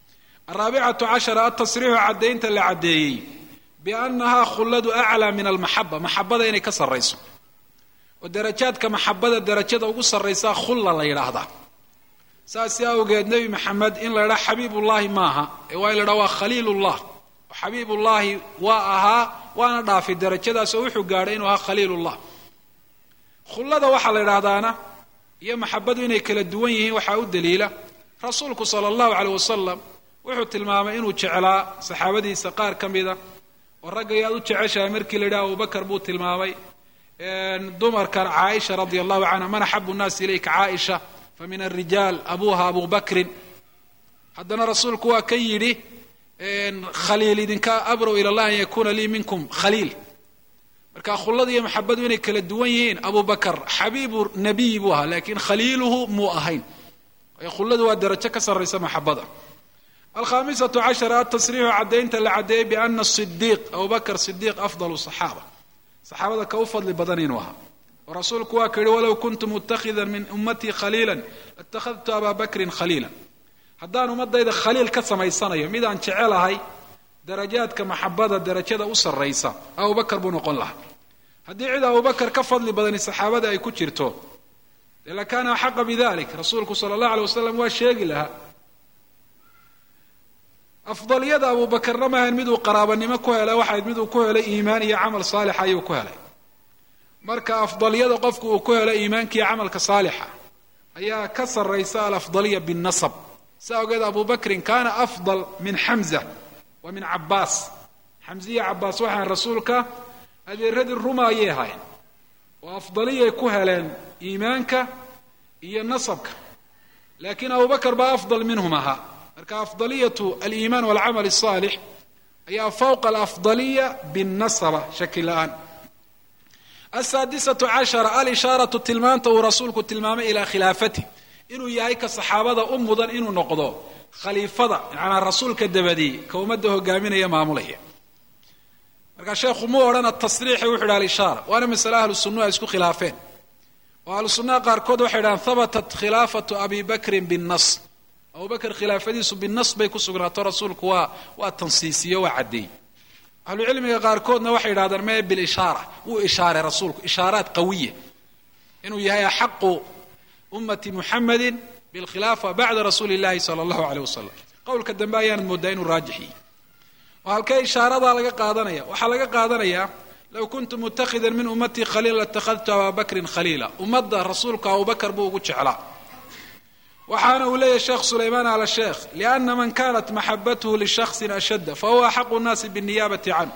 14 التصريح عدين تل عدي بأنها خلد أعلى من المحبة محبة يعني كسر رئيسه ودرجات كمحبة درجات وقصر رئيسها خلة لا يلاحظها saasi awgeed nebi maxamed in la idhaa xabiibullaahi maaha ee waa in la idhaa waa khaliilullah xabiibullaahi waa ahaa waana dhaafay darajadaas oo wuxuu gaadhay inuu ahaa khaliilullah khullada waxaa la idhaahdaana iyo maxabadu inay kala duwan yihiin waxaa u daliila rasuulku sala allahu caleyh wasalam wuxuu tilmaamay inuu jeclaa saxaabadiisa qaar ka mida oo ragga ayaad u jeceshahay markii la yidhaha abubakar buu tilmaamay dumarkan caaisha radia allahu canha man axabu nnaasi ilayka caaisha fa min alrijaal abuha abu bakrin haddana rasuulku waa ka yidhi khaliil idinka abrow ila allah an yakuna lii minkum khaliil marka khullada iyo maxabadu inay kala duwan yihiin abu bakar xabiibu nabiyi buu ahaa laakiin khaliiluhu muu ahayn khulladu waa darajo ka sarraysa maxabada alkhamisatu cashara atasriixu caddaynta la caddeeyey biana sidiiq abubakar sidiiq afdalu saxaaba saxaabada ka u fadli badan inuu ahaa oo rasuulku waa ka yihi walow kuntu mutakhidan min ummatii khaliilan latakhadtu abaa bakrin khaliila haddaan ummadayda khaliil ka samaysanayo midaan jecelahay darajaadka maxabada darajada u sarraysa abubakar buu noqon lahaa haddii cid abubakar ka fadli badani saxaabada ay ku jirto dee lakaana axaqa bidalik rasuulku sala allahu alay wasalam waa sheegi lahaa afdaliyada abubakarna maahayn miduu qaraabanimo ku helay waxayd miduu ku helay iimaan iyo camal saalixa ayuu ku helay marka afdaliyada qofku uu ku helay iimaanka iyo camalka saalixa ayaa ka sarraysa alafdaliya binnasab saa ogeed abubakrin kaana afdal min xamza wa min cabbaas xamze iyo cabbaas waxaan rasuulka adeeradii ruma ayay ahaayeen oo afdaliyay ku heleen iimaanka iyo nasabka laakiin abubakar baa afdal minhum ahaa marka afdaliyatu aliimaan walcamal الصaalix ayaa fawqa alafdaliya binnasaba shaki la-aan asaadisatu cashara alishaaratu tilmaanta uu rasuulku tilmaamay ilaa khilaafatih inuu yahay ka saxaabada u mudan inuu noqdo khaliifada macnaa rasuulka dabadii ka ummadda hogaaminaya maamulaya markaa sheekhu muu odhan atasriixi wuxu yidhi alishaara waana masale ahlu sunnuhu ay isku khilaafeen oo ahlu sunnaha qaarkood waxay idhahaan habatat khilaafatu abi bakrin binnas abubakar khilaafadiisu binas bay ku sugnaato rasuulku waa tansiisiyo waa caddeey ahlucilmiga qaarkoodna waxay yidhahdaan mee bilishaara wuu ishaaray rasuulku ishaaraat qawiya inuu yahay axaqu ummati muxamedin bilkhilaafa bacda rasuuli illahi sala allahu aleyh wasalam qowlka dambe ayaanad moodaa inuu raajixiyey oo halkee ishaaradaa laga qaadanaya waxaa laga qaadanayaa low kuntu mutakhidan min ummatii khaliila latakhadtu abaa bakrin khaliila ummadda rasuulku abubakar buu ugu jeclaa waxaana uu leeyahy sheekh sulaymaan ala sheekh liana man kanat maxabatuhu lishaksin ashadda fahuwa axaqu nnaasi binniyaabati canhu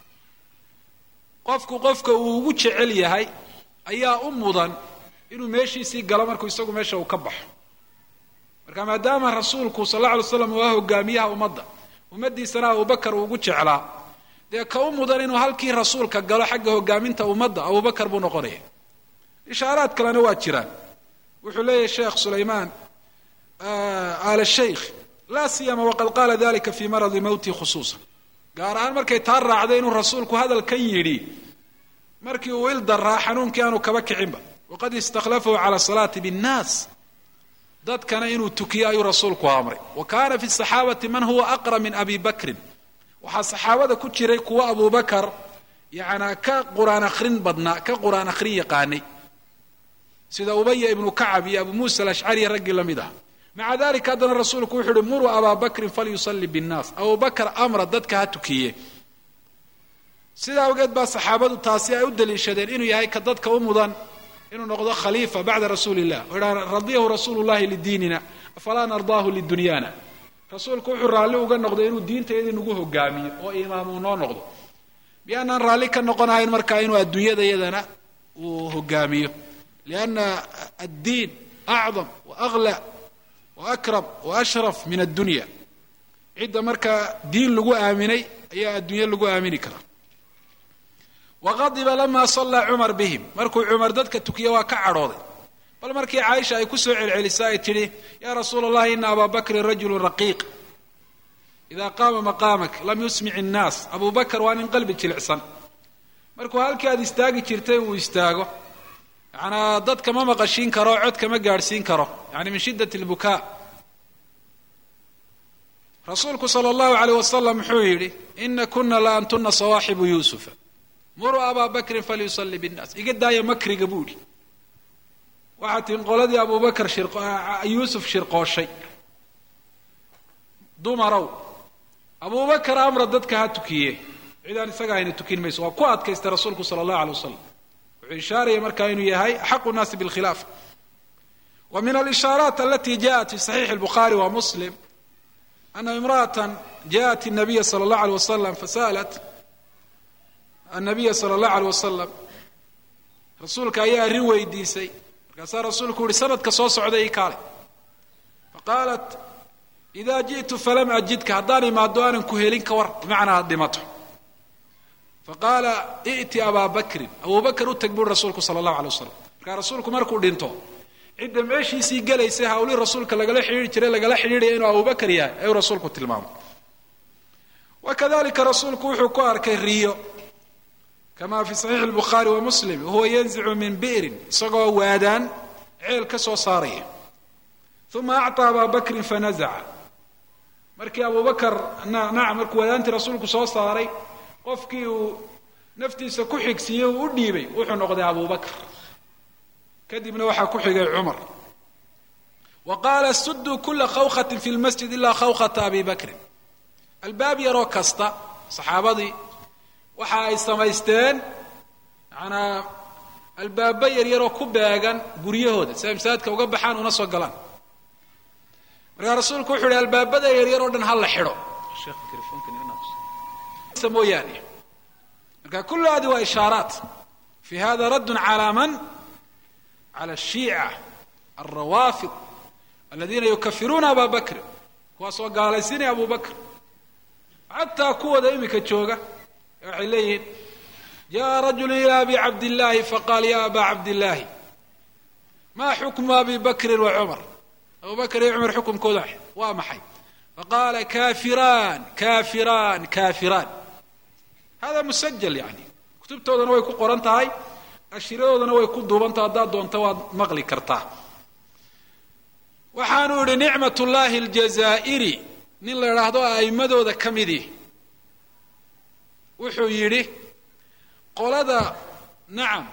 qofka uu ugu jecel yahay ayaa u mudan inuu meeshiisii galo markuu isagu meesha uu ka baxo marka maadaama rasuulku sal alla alay slam waa hogaamiyaha ummadda ummaddiisana abubakar uu ugu jeclaa dee ka u mudan inuu halkii rasuulka galo xagga hogaaminta ummadda abubakar buu noqonaya ishaaraad kalena waa jiraan wuxuu leeyahay sheekh sulaymaan al shaykh laa siyama waqad qaala dalika fi maradi mawti khusuusan gaar ahaan markay taa raacday inuu rasuulku hadalkan yidhi markii uu il daraa xanuunkii aanu kaba kicinba waqad istakhlafahu cala salaati binnaas dadkana inuu tukiyo ayuu rasuulku amray wa kaana fi saxaabati man huwa aqra min abi bakrin waxaa saxaabada ku jiray kuwa abubakar yanaa ka qur-aan akhrin badnaa ka qur-aan akhrin yaqaanay sida ubaya ibnu kacab iyo abu muusa alashcari raggii la mid ah maca dalika haddana rasuulku wuxuu uhi muruu abaa bakrin falyusalli binnaas abubakar amra dadka ha tukiye sidaa awgeed baa saxaabadu taasi ay u daliishadeen inuu yahay ka dadka u mudan inuu noqdo khaliifa bacda rasuuli illah oo idhaa radiyahu rasuulu llahi lidiinina afalaa nardaahu lidunyana rasuulku wuxuu raalli uga noqday inuu diintayadii nagu hogaamiyo oo imaam uu noo noqdo miyaanaan raalli ka noqonahayn markaa inuu adduunyada yadana uu hogaamiyo lianna addiin acdam wa aglaa wa akram wa ashraf min addunya cidda markaa diin lagu aaminay ayaa adduunye lagu aamini karaa waqadiba lama sallaa cumar bihim markuu cumar dadka tukiye waa ka cadhooday bal markii caaisha ay ku soo celcelisay ay tidhi yaa rasuula allahi ina abaa bakrin rajulu raqiiq idaa qaama maqaamak lam yusmic innaas abu bakar waa nin qalbi jilicsan markuu halkii aad istaagi jirtay uu istaago yanaa dadka ma maqashiin karo codka ma gaadhsiin karo yani min shiddat lbukaa rasuulku sala allahu aleyh wasalam muxuu yidhi ina kuna la antuna sawaaxibu yuusufa muruu abaa bakrin falyusalli binnaas iga daaya makriga buu idhi waxaa tin qoladii abubakar yuusuf shirqooshay dumarow abubakar amra dadka ha tukiye cidaan isaga ayna tukin mayso waa ku adkaystay rasuulku sala allahu alay wasalam wuxuu ishaaraya markaa inuu yahay axaqu nnaasi bilkhilaafa wa min alishaaraat alati jaءat fi saxiixi الbukhari wa muslim ana imra'atan jaءat الnabiya salى اllahu alيه wasalam fasa'alat الnabiya salى اllahu alيه wasalam rasuulka ayaa arrin weydiisay markaasaa rasuulku uhi sanadka soo socday ii kaale faqaalat ida ji'tu falam ajidka haddaan imaado aanan ku helin ka war bimacnaa aad dhimato faqaala i'ti abaa bakrin abubakar u tag buuri rasuulku sala allahu alay wasalam markaa rasuulku markuu dhinto cidda meeshiisii gelaysay hawlii rasuulka lagala xidhiiri jiray lagala xidhiidhaya inuu abubakar yahay ayuu rasuulku tilmaamay wakadalika rasuulku wuxuu ku arkay riyo kama fi saxiixi الbukhaari wa muslim wahuwa yanzicu min bi'rin isagoo waadaan ceel ka soo saaraya uma acطaa abaa bakrin fanazaca markii abubakar nacam markuu wadaantii rasuulku soo saaray qofkii uu naftiisa ku xigsiiyey uu u dhiibay wuxuu noqday abubakr kadibna waxaa ku xigay cumar wa qaala suduu kula khawkhatin fi lmasjid ilaa khawkhata abi bakrin albaab yaroo kasta saxaabadii waxa ay samaysteen manaa albaaba yaryaroo ku beegan guryahooda si ay masaajidka uga baxaan una soo galaan markaa rasuulku wuxuu yihi albaabada yaryar oo dhan ha la xidho mooyaane marka kul hadi waa ishaaraat fi hada raddun calaa man cala الshiica alrawaafid aladiina yukafiruuna aba bakrin kuwaasoo gaalaysinaya abu bakr xataa kuwooda imika jooga waxay leeyihiin jaءa rajulu ilى abi cabdillaahi faqaal ya aba cabdillaahi ma xukmu abi bakrin wa cumar abu bakr iyo cumar xukumkooda waa maxay faqaala kafiraan kafiraan kafiraan hada musajal yani kutubtoodana way ku qoran tahay ashiradoodana way ku duuban tahay haddaad doonta waad maqli kartaa waxaanu idhi nicmat llahi aljazaa'iri nin la idhaahdo a'immadooda ka midii wuxuu yidhi qolada nacam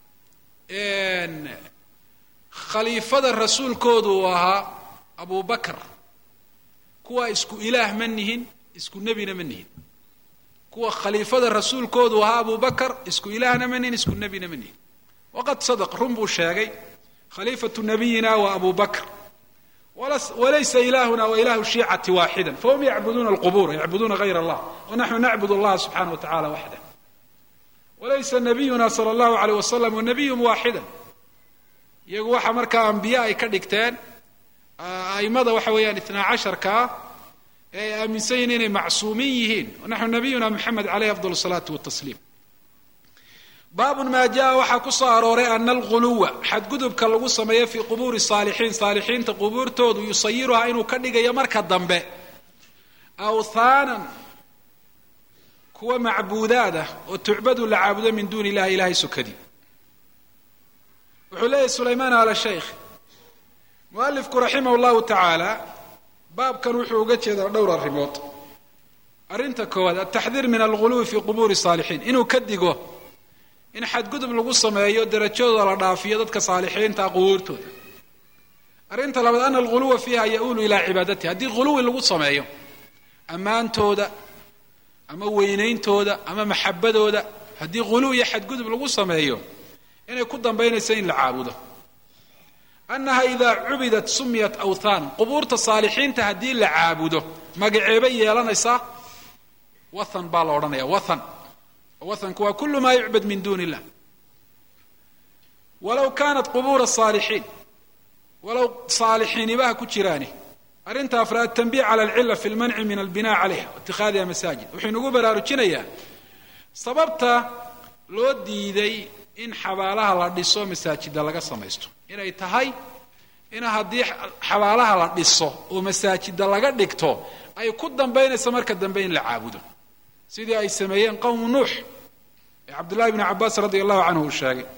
khaliifada rasuulkoodu uu ahaa abu bakr kuwa isku ilaah ma nihin isku nebina ma nihin kuwa khaliifada rasuulkoodu ahaa abu bakr isku ilaahna ma nihin isku nebina ma nihin waqad sadaq run buu sheegay khaliifatu nabiyina wa abu bakr walaysa ilahuna wa ilahu shiicati waaxida fahum yacbuduuna alqubur yacbuduuna gayr allah wanaxnu nacbud allaha subxanaه wa tacala waxdah walaysa nabiyuna salى اllahu alayh wasalam wanabiyum waaxida iyagu waxa markaa ambiya ay ka dhigteen a'immada waxa weeyaan 12 ee ay aaminsan yihiin inay macsuumin yihiin wanaxnu nabiyuna moxamed calayhi afdal الsalaatu watasliim baabun maa jaa waxaa ku soo arooray ana alguluwa xadgudubka lagu sameeyo fii qubuuri saalixiin saalixiinta qubuurtoodu yusayiruhaa inuu ka dhigayo marka dambe awthaanan kuwa macbuudaad ah oo tucbadu la caabudo min duuni illahi ilahay sokadii wuxuu leeyahy sulaymaan ala shaykh mualifku raximah llahu tacaala baabkan wuxuu uga jeedaa dhowr arrimood arrinta koowaad altaxdiir min alguluwi fii qubuuri saalixiin inuu ka digo in xadgudub lagu sameeyo darajadooda la dhaafiyo dadka saalixiinta qubuurtooda arrinta labaad ana alguluwa fiiha ya-uulu ilaa cibaadatihi haddii guluwi lagu sameeyo ammaantooda ama weynayntooda ama maxabadooda haddii guluw iyo xadgudub lagu sameeyo inay ku dambaynayso in la caabudo annaha idaa cubidat sumiyat awthaanan qubuurta saalixiinta haddii la caabudo magaceebay yeelanaysaa wathan baa la odhanaya wathan wathanku waa kulu maa yucbad min duuni illah walow kaanat qubuura saalixiin walow saalixiinibaha ku jiraani arrinta afraad tanbiih cala alcila fi lmanci min albina calayha waitikaadiha masaajid wuxuu inagu baraarujinayaa sababta loo diiday in xabaalaha la dhiso masaajida laga samaysto inay tahay in haddii xabaalaha la dhiso oo masaajida laga dhigto ay ku dambaynayso marka dambe in la caabudo sidii ay sameeyeen qowmu nuux ee cabdullahi bni cabaas radia allahu canhu uu sheegay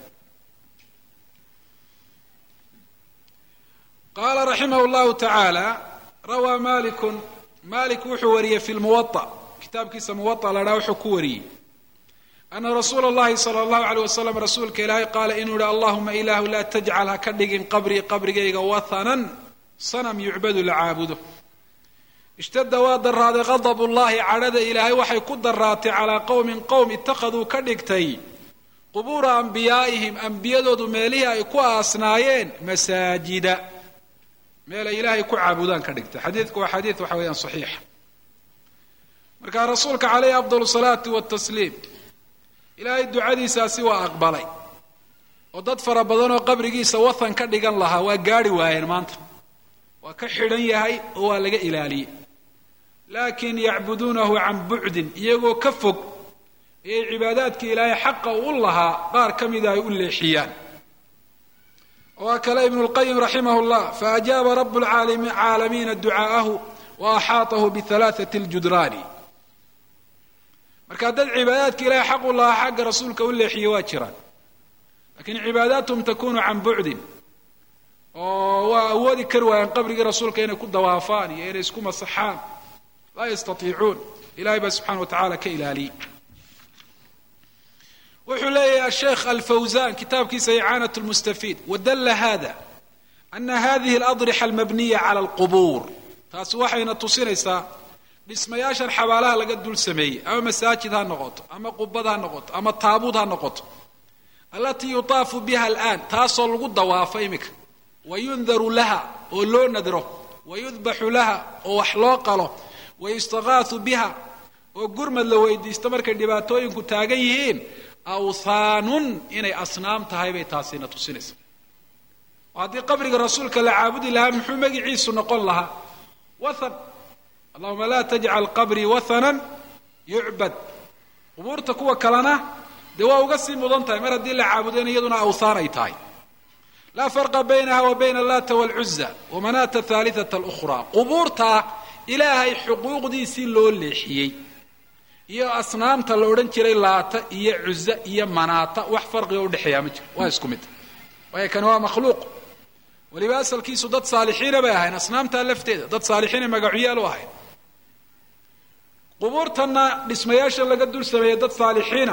qaala raximah llahu tacaala rawaa malikun malik wuxuu wariyey fi lmuwaطa kitaabkiisa muwaطa la dhaha wuxuu ku wariyey ana rasuula اllahi salى اllahu عalيه wasalam rasuulka ilaahay qaala inuu yihi allahuma ilaahu laa tajcal ha ka dhigin qabrii qabrigayga wathanan sanam yucbadu la caabudo. ishtada waa daraaday ghadab ullahi, cadhada ilaahay waxay ku daraatay calaa qowmin qowm ittakhaduu ka dhigtay qubuura anbiyaa'ihim, ambiyadoodu meelihii ay ku aasnaayeen masaajida, meel ay ilaahay ku caabudaan ka dhigtay. xadiidku waa xadiid waxa weeyaan saxiixa. markaa rasuulka calayhi afdal salaati watasliim ilaahay ducadiisaasi waa aqbalay, oo dad fara badan oo qabrigiisa wathan ka dhigan lahaa waa gaari waayeen, maanta waa ka xidhan yahay oo waa laga ilaaliyey. laakiin yacbuduunahu can bucdin, iyagoo ka fog ayay cibaadaadka ilaahay xaqa u lahaa qaar ka mida ay u leexiyaan. waa kale ibnu lqayim raximah llah, faajaaba rabu lcaalamiina ducaa'ahu wa axaatahu bihalaathati ljudraani. markaa dad cibaadaadka ilaahay xaq u lahaa xagga rasuulka u leexiye waa jiraan, lakiin cibaadaatuhum takunu can bucdin, oo waa awoodi kari waayaan qabrigii rasuulka inay ku dawaafaan iyo inay isku masaxaan, laa yastatiicuun. ilahay baa subxana wa tacala ka ilaaliyey. wuxuu leeyahay asheekh alfawzan kitaabkiisa icaanat lmustafiid, wadalla hada ana hadihi aladrixa almabniya cala alqubuur, taasi waxayna tusinaysaa dhismayaashan xabaalaha laga dul sameeyey, ama masaajid ha noqoto, ama qubad ha noqoto, ama taabuud ha noqoto, alatii yutaafu biha alaan, taasoo lagu dawaafo imika, wayundaru laha oo loo nadro, wayudbaxu laha oo wax loo qalo, wayustagaathu biha oo gurmad la weydiisto markay dhibaatooyinku taagan yihiin, awthaanun inay asnaam tahay bay taasina tusinaysa. oo haddii qabriga rasuulka la caabudi lahaa muxuu magiciisu noqon lahaa? wathan. allahuma laa tajcal qabrii wathanan yucbad. qubuurta kuwa kalena dee waa uga sii mudan tahay mar haddii la caabudayna iyaduna awthaan ay tahay. laa farqa baynaha wa bayna allata waalcuza wamanaata athaalithata alukhraa. qubuurtaa ilaahay xuquuqdiisii loo leexiyey iyo asnaamta la odhan jiray laata iyo cuza iyo manaata, wax farqiga udhexeeyaa ma jiro, waa isku mid. waayo kani waa makhluuq, weliba asalkiisu dad saalixiina bay ahayn, asnaamtaa lafteeda dad saalixiina magacuyaal u ahayn. qubuurtanna dhismayaasha laga dul sameeyey dad saalixiina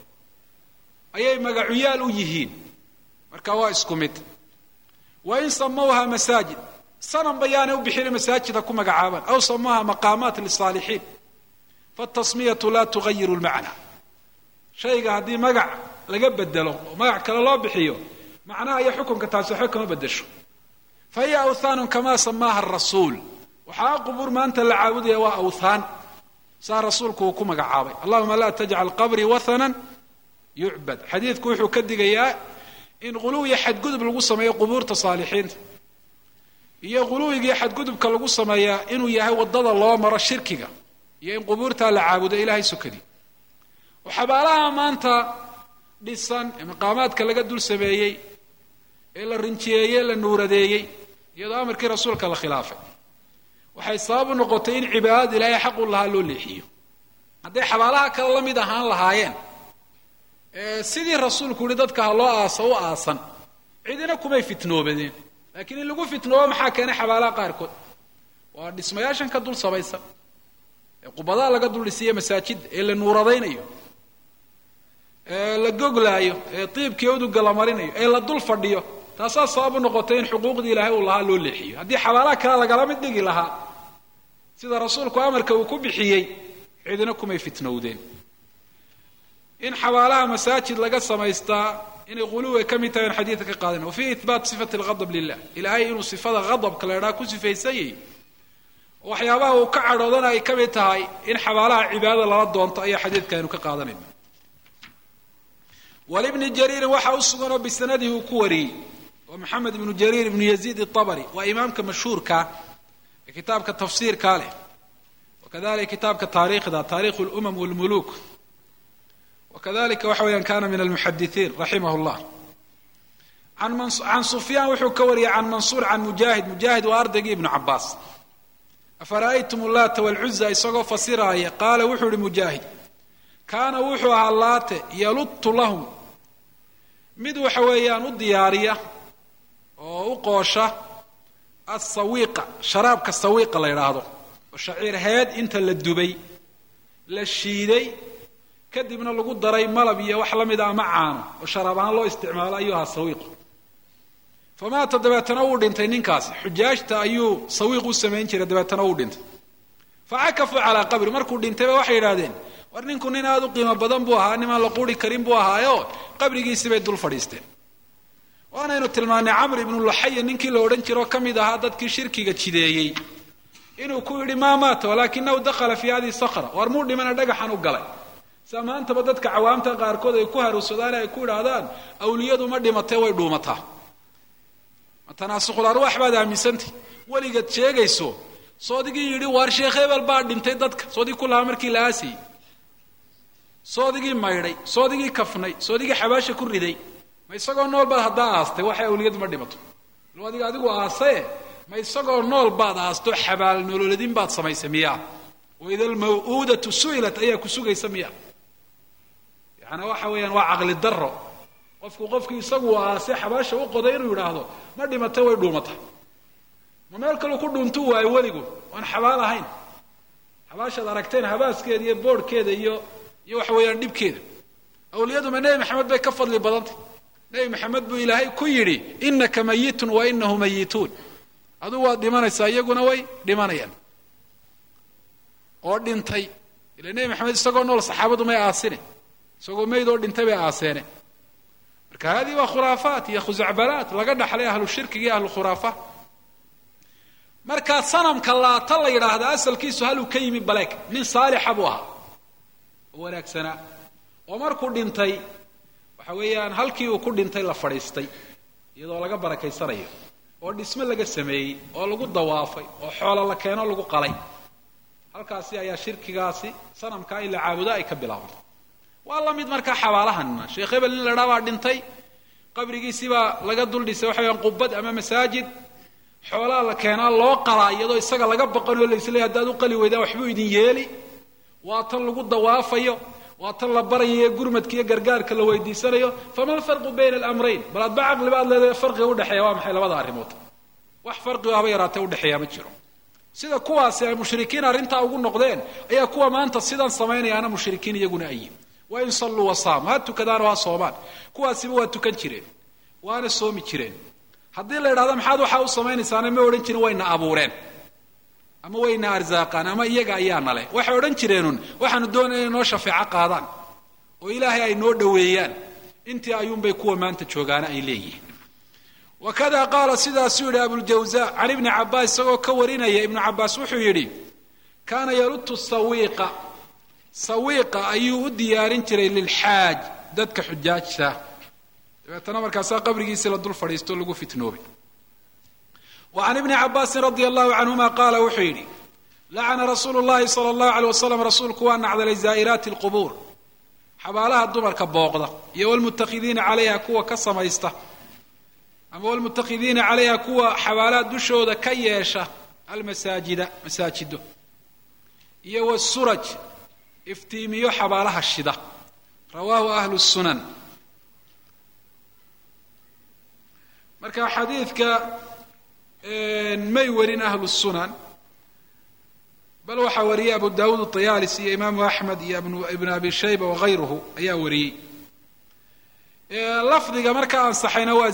ayay magacuyaal u yihiin, marka waa isku mid. wain samawha masaajid, sanam bayaanay u bixina masaajid ha ku magacaabaan, aw samawha maqaamaat lisaalixiin, fatasmiyatu laa tugayiru lmacna. shayga haddii magac laga bedelo oo magac kale loo bixiyo, macnaha iyo xukunka taasi waxba kama bedesho. fa hiya awthaanun kamaa samaaha arasuul. waxaa qubuur maanta la caabudaya waa awthaan, saa rasuulku uu ku magacaabay. allahuma laa tajcal qabrii wathanan yucbad. xadiidku wuxuu ka digayaa in ghuluwiya xadgudub lagu sameeyo qubuurta saalixiinta, iyo ghuluwigiiyo xadgudubka lagu sameeyaa inuu yahay waddada loo maro shirkiga iyo in qubuurtaa la caabudo ilaahay sokadii. oo xabaalaha maanta dhisan ee maqaamaadka laga dul sameeyey, ee la rinjiyeeyey, la nuuradeeyey, iyadoo amarkii rasuulka la khilaafay, waxay sabab u noqotay in cibaadada ilaahay xaq u lahaa loo leexiyo. hadday xabaalaha kale la mid ahaan lahaayeen, sidii rasuulku yihi dadka ha loo aaso u aasan, cidina kumay fitnoobadeen. laakiin in lagu fitnoobo maxaa keenay xabaalaha qaarkood? waa dhismayaashan ka dul sabaysan, ee qubadaha laga dul dhisiyo masaajidda, ee la nuuradaynayo, ee la goglaayo, ee tiibkii uduga la marinayo, ee la dul fadhiyo. taasaa sabab u noqotay in xuquuqdii ilaahay uu lahaa loo leexiyo. haddii xabaalaha kale lagala mid dhigi lahaa sida rasuulku amarka uu ku bixiyey, cidina kumay fitnowdeen. in xabaalaha masaajid laga samaystaa inay ghuluwi ka mid tahay in xadiidka ka qaadana. wafiihi ihbaat sifati alghadab lilah, ilaahay inuu sifada ghadabka la idhaha ku sifaysanyay, waxyaabaha uu ka cadhoodana ay ka mid tahay in xabaalaha cibaadada lala doonto ayaa xadiidka aynu ka qaadanayna. walibni jariirin waxaa u sugan oo bisanadihi uu ku wariyey, waa maxamed ibnu jariir ibnu yaziid itabari, waa imaamka mashhuurka ee kitaabka tafsiirkaa leh, wakadalika kitaabka taariikhda, taarikhu lumam walmuluk, wakadalika waxa weyaan kana min almuxadithiin raximah llah. can sufyaan wuxuu ka wariyey can mansuur can mujaahid, mujaahid waa ardaygii ibnu cabaas. afara'aytum llaata waalcuza isagoo fasiraaya, qaala wuxuu ihi mujaahid, kaana wuxuu ahaa laate yaluttu lahum mid waxa weeyaan u diyaariya oo u qoosha asawiiqa, sharaabka sawiiqa la yidhaahdo, oo shaciir heed inta la dubay la shiiday kadibna lagu daray malab iyo wax lamida ama caano oo sharaab ahaan loo isticmaalo ayuu ahaa sawiiqu famaata dabeetana wuu dhintay ninkaasi xujaajta ayuu sawiiq u samayn jiray dabeetana wuu dhintay facakafuu calaa qabri markuu dhintayba waxay yidhahdeen war ninku nin aada u qiimo badan buu ahaa nimaan la quuri karin buu ahaayo qabrigiisii bay dul fadhiisteen waanaynu tilmaanay camr ibnu luxaya ninkii la odhan jiro ka mid ahaa dadkii shirkiga jideeyey inuu ku yidhi maa maata walaakinahu dakhala fii hadihi sakra war muu dhimana dhagaxan u galay saa maantaba dadka cawaamta qaarkood ay ku haruursadaan ay ku idhaahdaan awliyadu ma dhimatee way dhuumataa tanaasukhul arwaax baad aaminsantay weligaad sheegayso soodigii yidhi waar sheekh hebel baa dhintay dadka soodigii ku lahaa markii la aasayey soodigii maydhay soodigii kafnay soodigii xabaasha ku riday ma isagoo nool baad haddaa aastay waxay awliyadu ma dhimato adigu aasaye ma isagoo nool baad aasto xabaal nololadin baad samaysay miyaa waida almaw'uudatu su'ilat ayaa ku sugaysa miya yani waxa weeyaan waa caqli daro qofkii isagu aasay xabaasha u qoday inuu yidhaahdo ma dhimatay way dhuumata ma meel kaleu ku dhuuntuu waayo weligu waan xabaal ahayn xabaashaad aragteen habaaskeeda iyo boodhkeeda iyo waxa weeyaan dhibkeeda awliyadu ma nebi maxamed bay ka fadli badantay nebi maxamed buu ilaahay ku yidhi inaka mayitun wa inahu mayituun aduu waad dhimanaysaa iyaguna way dhimanayaan oo dhintay ila nebi maxamed isagoo nool saxaabadu may aasine isagoo mayd oo dhintay bay aaseene marka haadii waa khuraafaat iyo khusacbalaat laga dhaxlay ahlu shirkiga iyo ahlu khuraafa markaa sanamka laata la yidhaahda asalkiisu haluu ka yimi baleeg nin saalixa buu ahaa oo wanaagsanaa oo markuu dhintay waxa weeyaan halkii uu ku dhintay la fadhiistay iyadoo laga barakaysanayo oo dhisme laga sameeyey oo lagu dawaafay oo xoolo la keeno lagu qalay halkaasi ayaa shirkigaasi sanamkaa in la caabudo ay ka bilaabantay waa la mid markaa xabaalahanna sheekh hebel in la dhaa baa dhintay qabrigiisibaa laga dul dhisay waxa weyaan qubad ama masaajid xoolaa la keenaa loo qalaa iyadoo isaga laga baqanoo laisleey haddaad u qali weydaan waxbuu idin yeeli waa tan lagu dawaafayo waa tan la barayayo gurmadka iyo gargaarka la weydiisanayo fama alfarqu bayna alamrayn bal adba caqli baad leedahay farqiga udhexeeya waa maxay labada arrimood wax farqigo haba yaraatee udhexeeya ma jiro sida kuwaasi ay mushrikiin arrintaa ugu noqdeen ayaa kuwa maanta sidan samaynayaana mushrikiin iyaguna ayi wa in salluu wasaamu ha tukadaana waa soomaan kuwaasiba waa tukan jireen waana soomi jireen haddii la idhahdo maxaad waxaa u samaynaysaana ma odhan jirin wayna abuureen ama wayna arsaaqaan ama iyaga ayaa nale waxay odhan jireenun waxaanu doonaya inay noo shafeeco qaadaan oo ilaahay ay noo dhoweeyaan intii ayuunbay kuwa maanta joogaana ay leeyihiin wakada qaala sidaasuu yidhi abuljawza can ibni cabaas isagoo ka warinaya ibnu cabaas wuxuu yidhi kaana yalutu sawiiqa ayuu u diyaarin jiray lilxaaj dadka xujaajta dabeetana markaasaa qabrigiisii la dul fadhiisto lagu fitnoobay wa can ibni cabaasin radia allahu canhuma qaala wuxuu yidhi lacana rasuulu llahi sala allahu aleyh wasalam rasuulku waa nacdalay zaa'iraati alqubuur xabaalaha dumarka booqda iyo walmuttakidiina calayha kuwa ka samaysta ama walmuttakidiina calayha kuwa xabaalaha dushooda ka yeesha masaajido iyo wasuraj iftiimiyo xabaalaha shida rawaahu ahlu sunan marka xadiidka may warin ahlu sunan bal waxaa wariyay abu daawuud الطayaalisi iyo imaamu axmed iyo ibn abi shayba wagayruhu ayaa wariyey lafdiga markaa ansaxayna waa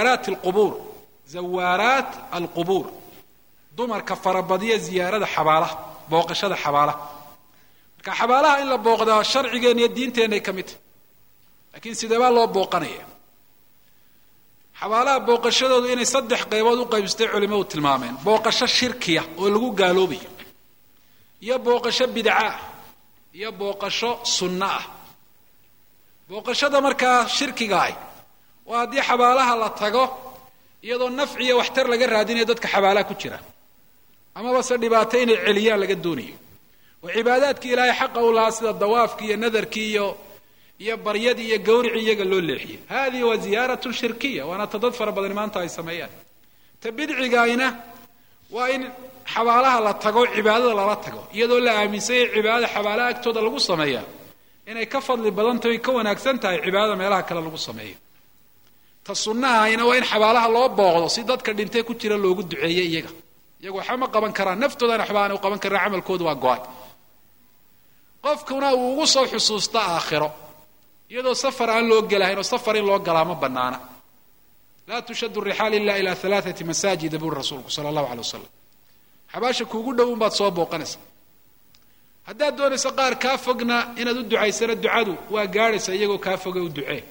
zawaaraat alqubuur dumarka farabadiya ziyaarada xabaalaha booqashada xabaalaha marka xabaalaha in la booqdaa sharcigeenna iyo diinteennaay ka mid tahay laakiin sidee baa loo booqanaya xabaalaha booqashadoodu inay 3 qaybood u qaybsatay culimadu tilmaameen booqasho shirkiya oo lagu gaaloobayo iyo booqasho bidca ah iyo booqasho sunno ah booqashada markaa shirkiga ah waa haddii xabaalaha la tago iyadoo nafci iyo waxtar laga raadinayo dadka xabaalaha ku jira amaba se dhibaato inay celiyaan laga doonayo oo cibaadaadkii ilaahay xaqa u lahaa sida dawaafkii iyo nadarkii iyo baryadii iyo gawricii iyaga loo leexiyey hadihi waa ziyaaratun shirkiya waana ta dad fara badan maanta ay sameeyaan ta bidcigaayna waa in xabaalaha la tago cibaadada lala tago iyadoo la aaminsanyay cibaadada xabaalaha agtooda lagu sameeyaa inay ka fadli badan tahay ka wanaagsan tahay cibaadada meelaha kale lagu sameeyo ta sunnahayna waa in xabaalaha loo booqdo si dadka dhintay ku jira loogu duceeyo iyaga waxba ma qaban karaan naftoodana waxba aanay u qaban karin camalkoodu waa go-ay qofkuna uu ugu soo xusuusta aakhiro iyadoo safar aan loo galahayn oo safar in loo galaa ma bannaana laa tushaddu rixaal illa ilaa 3 masaajida buu rasuulku sala allahu calay wasalam xabaasha kuugu dhow unbaad soo booqanaysa haddaad doonaysa qaar kaa fogna inaad u ducaysana ducadu waa gaadhaysa iyagoo kaa foga u ducee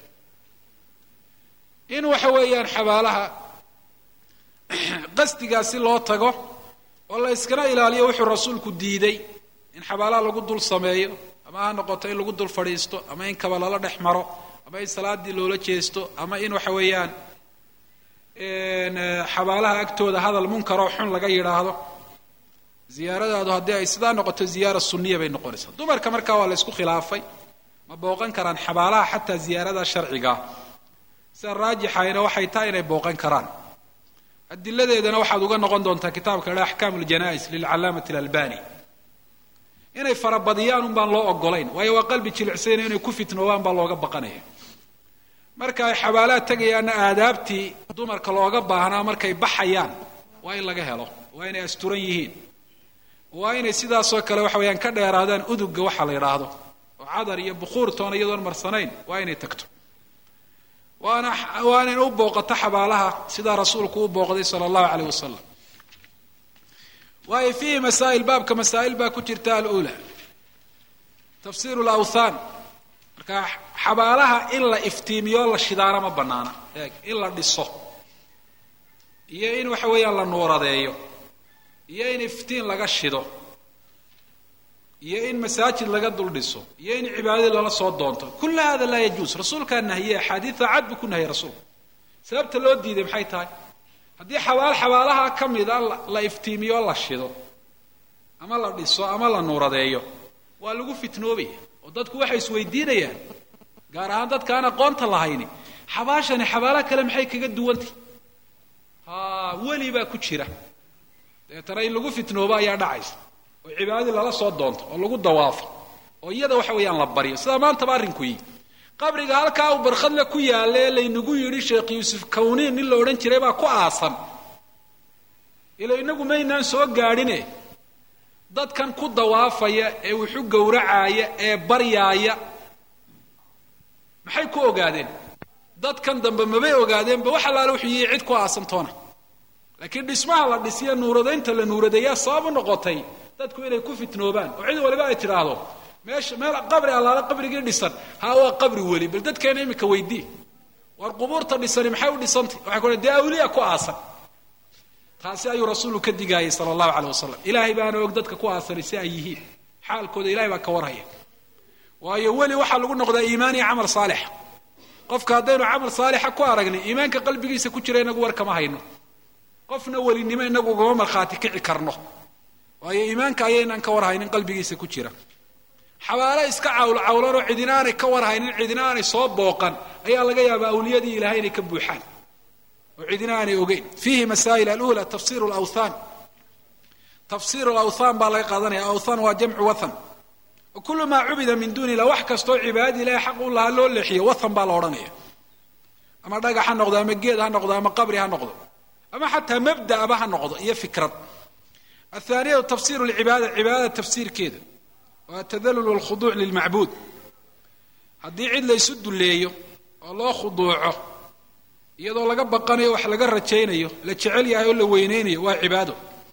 in waxa weeyaan xabaalaha qasdigaasi loo tago oo la iskana ilaaliyo wuxuu rasuulku diiday in xabaalaha lagu dul sameeyo ama ha noqoto in lagu dul fadhiisto ama in kaba lala dhex maro ama in salaadii loola jeesto ama in waxa weeyaan xabaalaha agtooda hadal munkar oo xun laga yidhaahdo ziyaaradaadu haddii ay sidaa noqoto ziyaara sunniya bay noqonaysaa dumarka markaa waa la isku khilaafay ma booqan karaan xabaalaha xataa ziyaarada sharciga sida raajixayna waxay tahay inay booqan karaan adiladeedana waxaad uga noqon doontaa kitaabka la axkaam aljanais lilcalaamati alalbani inay farabadiyaan un baan loo ogolayn waayo waa qalbi jilicsan inay ku fitnoobaan baa looga baqanaya marka ay xabaalaha tagayaanna aadaabtii dumarka looga baahnaa markay baxayaan waa in laga helo waa inay asturan yihiin waa inay sidaasoo kale waxa weeyaan ka dheeraadaan udugga waxa la yidhaahdo oo cadar iyo bukuur toona iyadoon marsanayn waa inay tagto waana in u booqato xabaalaha sidaa rasuulku u booqday sala allahu calayh wasalam waayo fiihi masaa'il baabka masaa'il baa ku jirta alula tafsiiru lawthaan marka xabaalaha in la iftiimiyo la shidaano ma banaana in la dhiso iyo in waxa weeyaan la nuuradeeyo iyo in iftiin laga shido iyo in masaajid laga dul dhiso iyo in cibaadadii lala soo doonto kulla hada laa yajuus rasuulkaa nahiyey axaadiida cad buu ku nahiyey rasuulku sababta loo diiday maxay tahay haddii xabaalaha ka mida la iftiimiyo la shido ama la dhiso ama la nuuradeeyo waa lagu fitnoobaya oo dadku waxay isweydiinayaan gaar ahaan dadka aan aqoonta lahayni xabaashani xabaalaha kale maxay kaga duwantay weli baa ku jira deetana in lagu fitnoobo ayaa dhacaysa oo cibaadadii lala soo doonto oo lagu dawaafo oo iyada waxa weeyaan la baryo sidaa maantaba arrinku yihi qabriga halkaa uu barkhadle ku yaalla ee laynagu yidhi sheekh yuusuf kawniin nin la odhan jiray baa ku aasan ila inagu maynaan soo gaadhine dadkan ku dawaafaya ee wuxu gowracaaya ee baryaaya maxay ku ogaadeen dadkan dambe mabay ogaadeenba wax allaale wuxuu yihi cid ku aasantoona laakiin dhismaha la dhisiya nuuradaynta la nuuradeeyaa sababu noqotay dadku inay ku fitnoobaan oo cid waliba ay tidhaahdo meel qabri allaale qabrigii dhisan waa qabri weli bal dadkeena imika weydii war qubuurta dhisani maxay u dhisantay waxay ku dee awliya ku aasan taasi ayuu rasuulku ka digaayay sala allahu caleyh wasalam ilaahay baana og dadka ku aasanay si ay yihiin xaalkooda ilahay baa ka warhaya waayo weli waxaa lagu noqdaa iimaan iyo camal saalix qofka haddaynu camal saalixa ku aragnay iimaanka qalbigiisa ku jira inagu war kama hayno qofna welinimo inagu ugama markhaati kici karno waayo iimaanka ayaynaan ka warhaynin qalbigiisa ku jira xabaalo iska cawlcawlanoo cidina aanay ka warhaynin cidina aanay soo booqan ayaa laga yaabaa awliyadii ilahay inay ka buuxaan oo cidina aanay ogeyn fiihi masaa'il alula tafsiru lawthaan tafsiru lawthaan baa laga qaadanaya awthaan waa jamcu wathan kullu maa cubida min duuni illah wax kastoo cibaadadii ilahay xaq u lahaa loo leexiyo wathan baa la odhanaya ama dhagax ha noqdo ama geed ha noqdo ama qabri ha noqdo ama xataa mabda'aba ha noqdo iyo fikrad athaaniyatu tafsiru lcibaada cibaadada tafsiirkeeda waa atadallul walkhuduuc lilmacbuud haddii cid la ysu dulleeyo oo loo khuduuco iyadoo laga baqanayo wax laga rajaynayo la jecel yahay oo la weyneynayo waa cibaado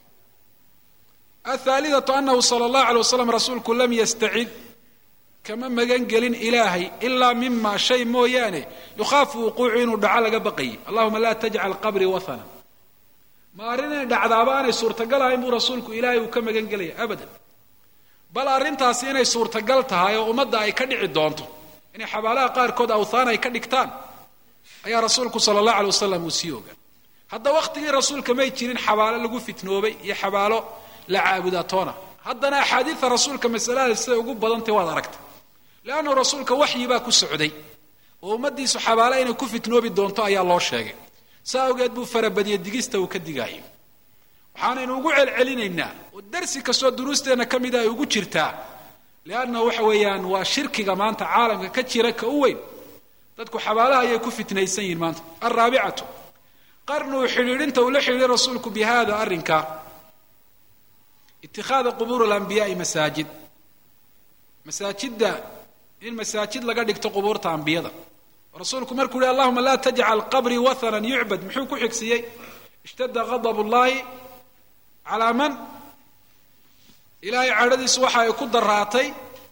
athaalidatu anahu sala allahu alay wasalam rasuulku lam yastacid kama magan gelin ilaahay ilaa mima shay mooyaane yukhaafu wuquucu inuu dhaco laga baqayay allahuma laa tajcal qabrii wathana ma arrin inay dhacdaaba aanay suurtagal ahayn buu rasuulku ilaahay uu ka magan gelaya abadan bal arrintaasi inay suurtagal tahay oo ummadda ay ka dhici doonto inay xabaalaha qaarkood awthaan ay ka dhigtaan ayaa rasuulku sala allahu alay wasalam uu sii ogaa hadda waqtigii rasuulka may jirin xabaalo lagu fitnoobay iyo xabaalo la caabudatoona haddana axaadiida rasuulka masalada siday ugu badantay waad aragtay leannu rasuulka waxyi baa ku socday oo ummaddiisu xabaalo inay ku fitnoobi doonto ayaa loo sheegay saa awgeed buu farabadiyey digista uu ka digaayo waxaanaynu ugu celcelinaynaa oo darsi kastoo duruusteenna ka mida ay ugu jirtaa lianna waxa weeyaan waa shirkiga maanta caalamka ka jira ka u weyn dadku xabaalaha ayay ku fitnaysan yihiin maanta alraabicatu qarnuu xidhiidhinta uu la xidhiidhay rasuulku bi hada arrinka itikaada qubuur alambiyaai masaajid masaajidda in masaajid laga dhigto qubuurta ambiyada. rasuulku markuu yihi allahuma laa tajcal qabrii wathanan yucbad muxuu ku xigsiiyey ishtadda ghadab ullahi calaa man ilaahay cadhadiisu waxa ay ku daraatay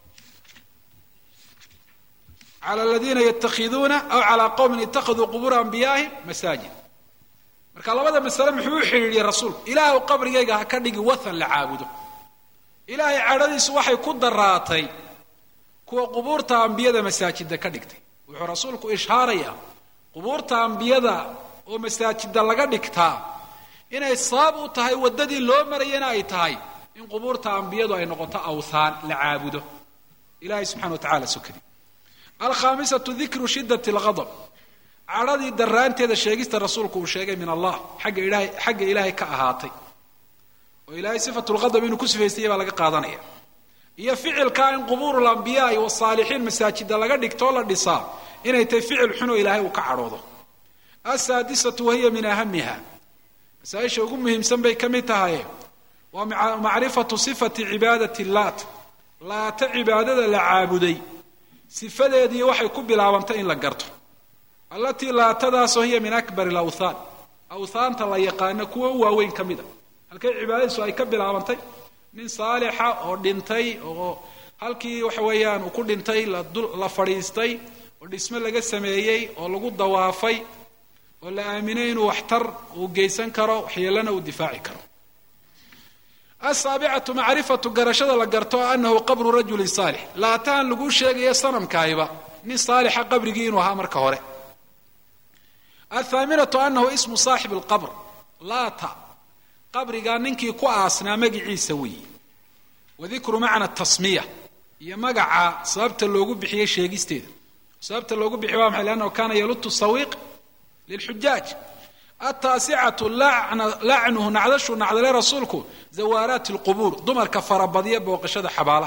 cala aladiina yatakhiduuna aw calaa qowmin ittakhaduu qubuura anbiyaa'ihim masaajid. marka labada masale muxuu u xidhiidhiyey rasuulku? ilaahu qabrigayga ha ka dhigi wathan la caabudo. ilaahay cadhadiisu waxay ku daraatay kuwa qubuurta ambiyada masaajida ka dhigtay. wuxuu rasuulku ishaarayaa qubuurta ambiyada oo masaajida laga dhigtaa inay sabab u tahay waddadii loo marayana ay tahay in qubuurta ambiyadu ay noqoto awthaan la caabudo ilaahay subxana wa tacala sokadii. alkhaamisatu dikru shiddati alghadab, cadhadii daraanteeda sheegista rasuulku uu sheegay min allah xagga ilaahay ka ahaatay, oo ilaahay sifatu lghadab inuu ku sifaystayay baa laga qaadanaya. iyo ficilkaa in qubuuru lambiyaai wasaalixiin masaajida laga dhigtoo la dhisaa inay tahay ficil xun oo ilaahay uu ka cadhoodo. asaadisatu wahiya min ahamiha, masaaisha ugu muhiimsan bay ka mid tahay waa macrifatu sifati cibaadati laat, laata cibaadada la caabuday sifadeedii waxay ku bilaabantay in la garto. allatii laatadaasoo hiya min akbar alawthaan, awthaanta la yaqaano kuwa u waaweyn ka mida. halkay cibaadadiisu ay ka bilaabantay? nin saalixa oo dhintay oo halkii waxa weeyaan uu ku dhintay la fadhiistay oo dhisme laga sameeyey oo lagu dawaafay oo la aaminay inuu waxtar uu geysan karo waxyeelana uu difaaci karo. asaabicatu macrifatu garashada la garto annahu qabru rajulin saalix, laatahan lagu sheegayo sanamkaayba nin saalixa qabrigii inuu ahaa marka hore. athaaminatu annahu ismu saaxib alqabr, laata qabrigaa ninkii ku aasnaa magiciisa weeye. wadikru macna tasmiya, iyo magaca sababta loogu bixiyey sheegisteeda. sababta loogu bixiy waa maxay? liannahu kaana yalutu sawiiq lilxujaaj. ataasicatu lacnuhu, nacdashuu nacdalay rasuulku zawaaraati alqubuur, dumarka farabadiya booqashada xabaalaha.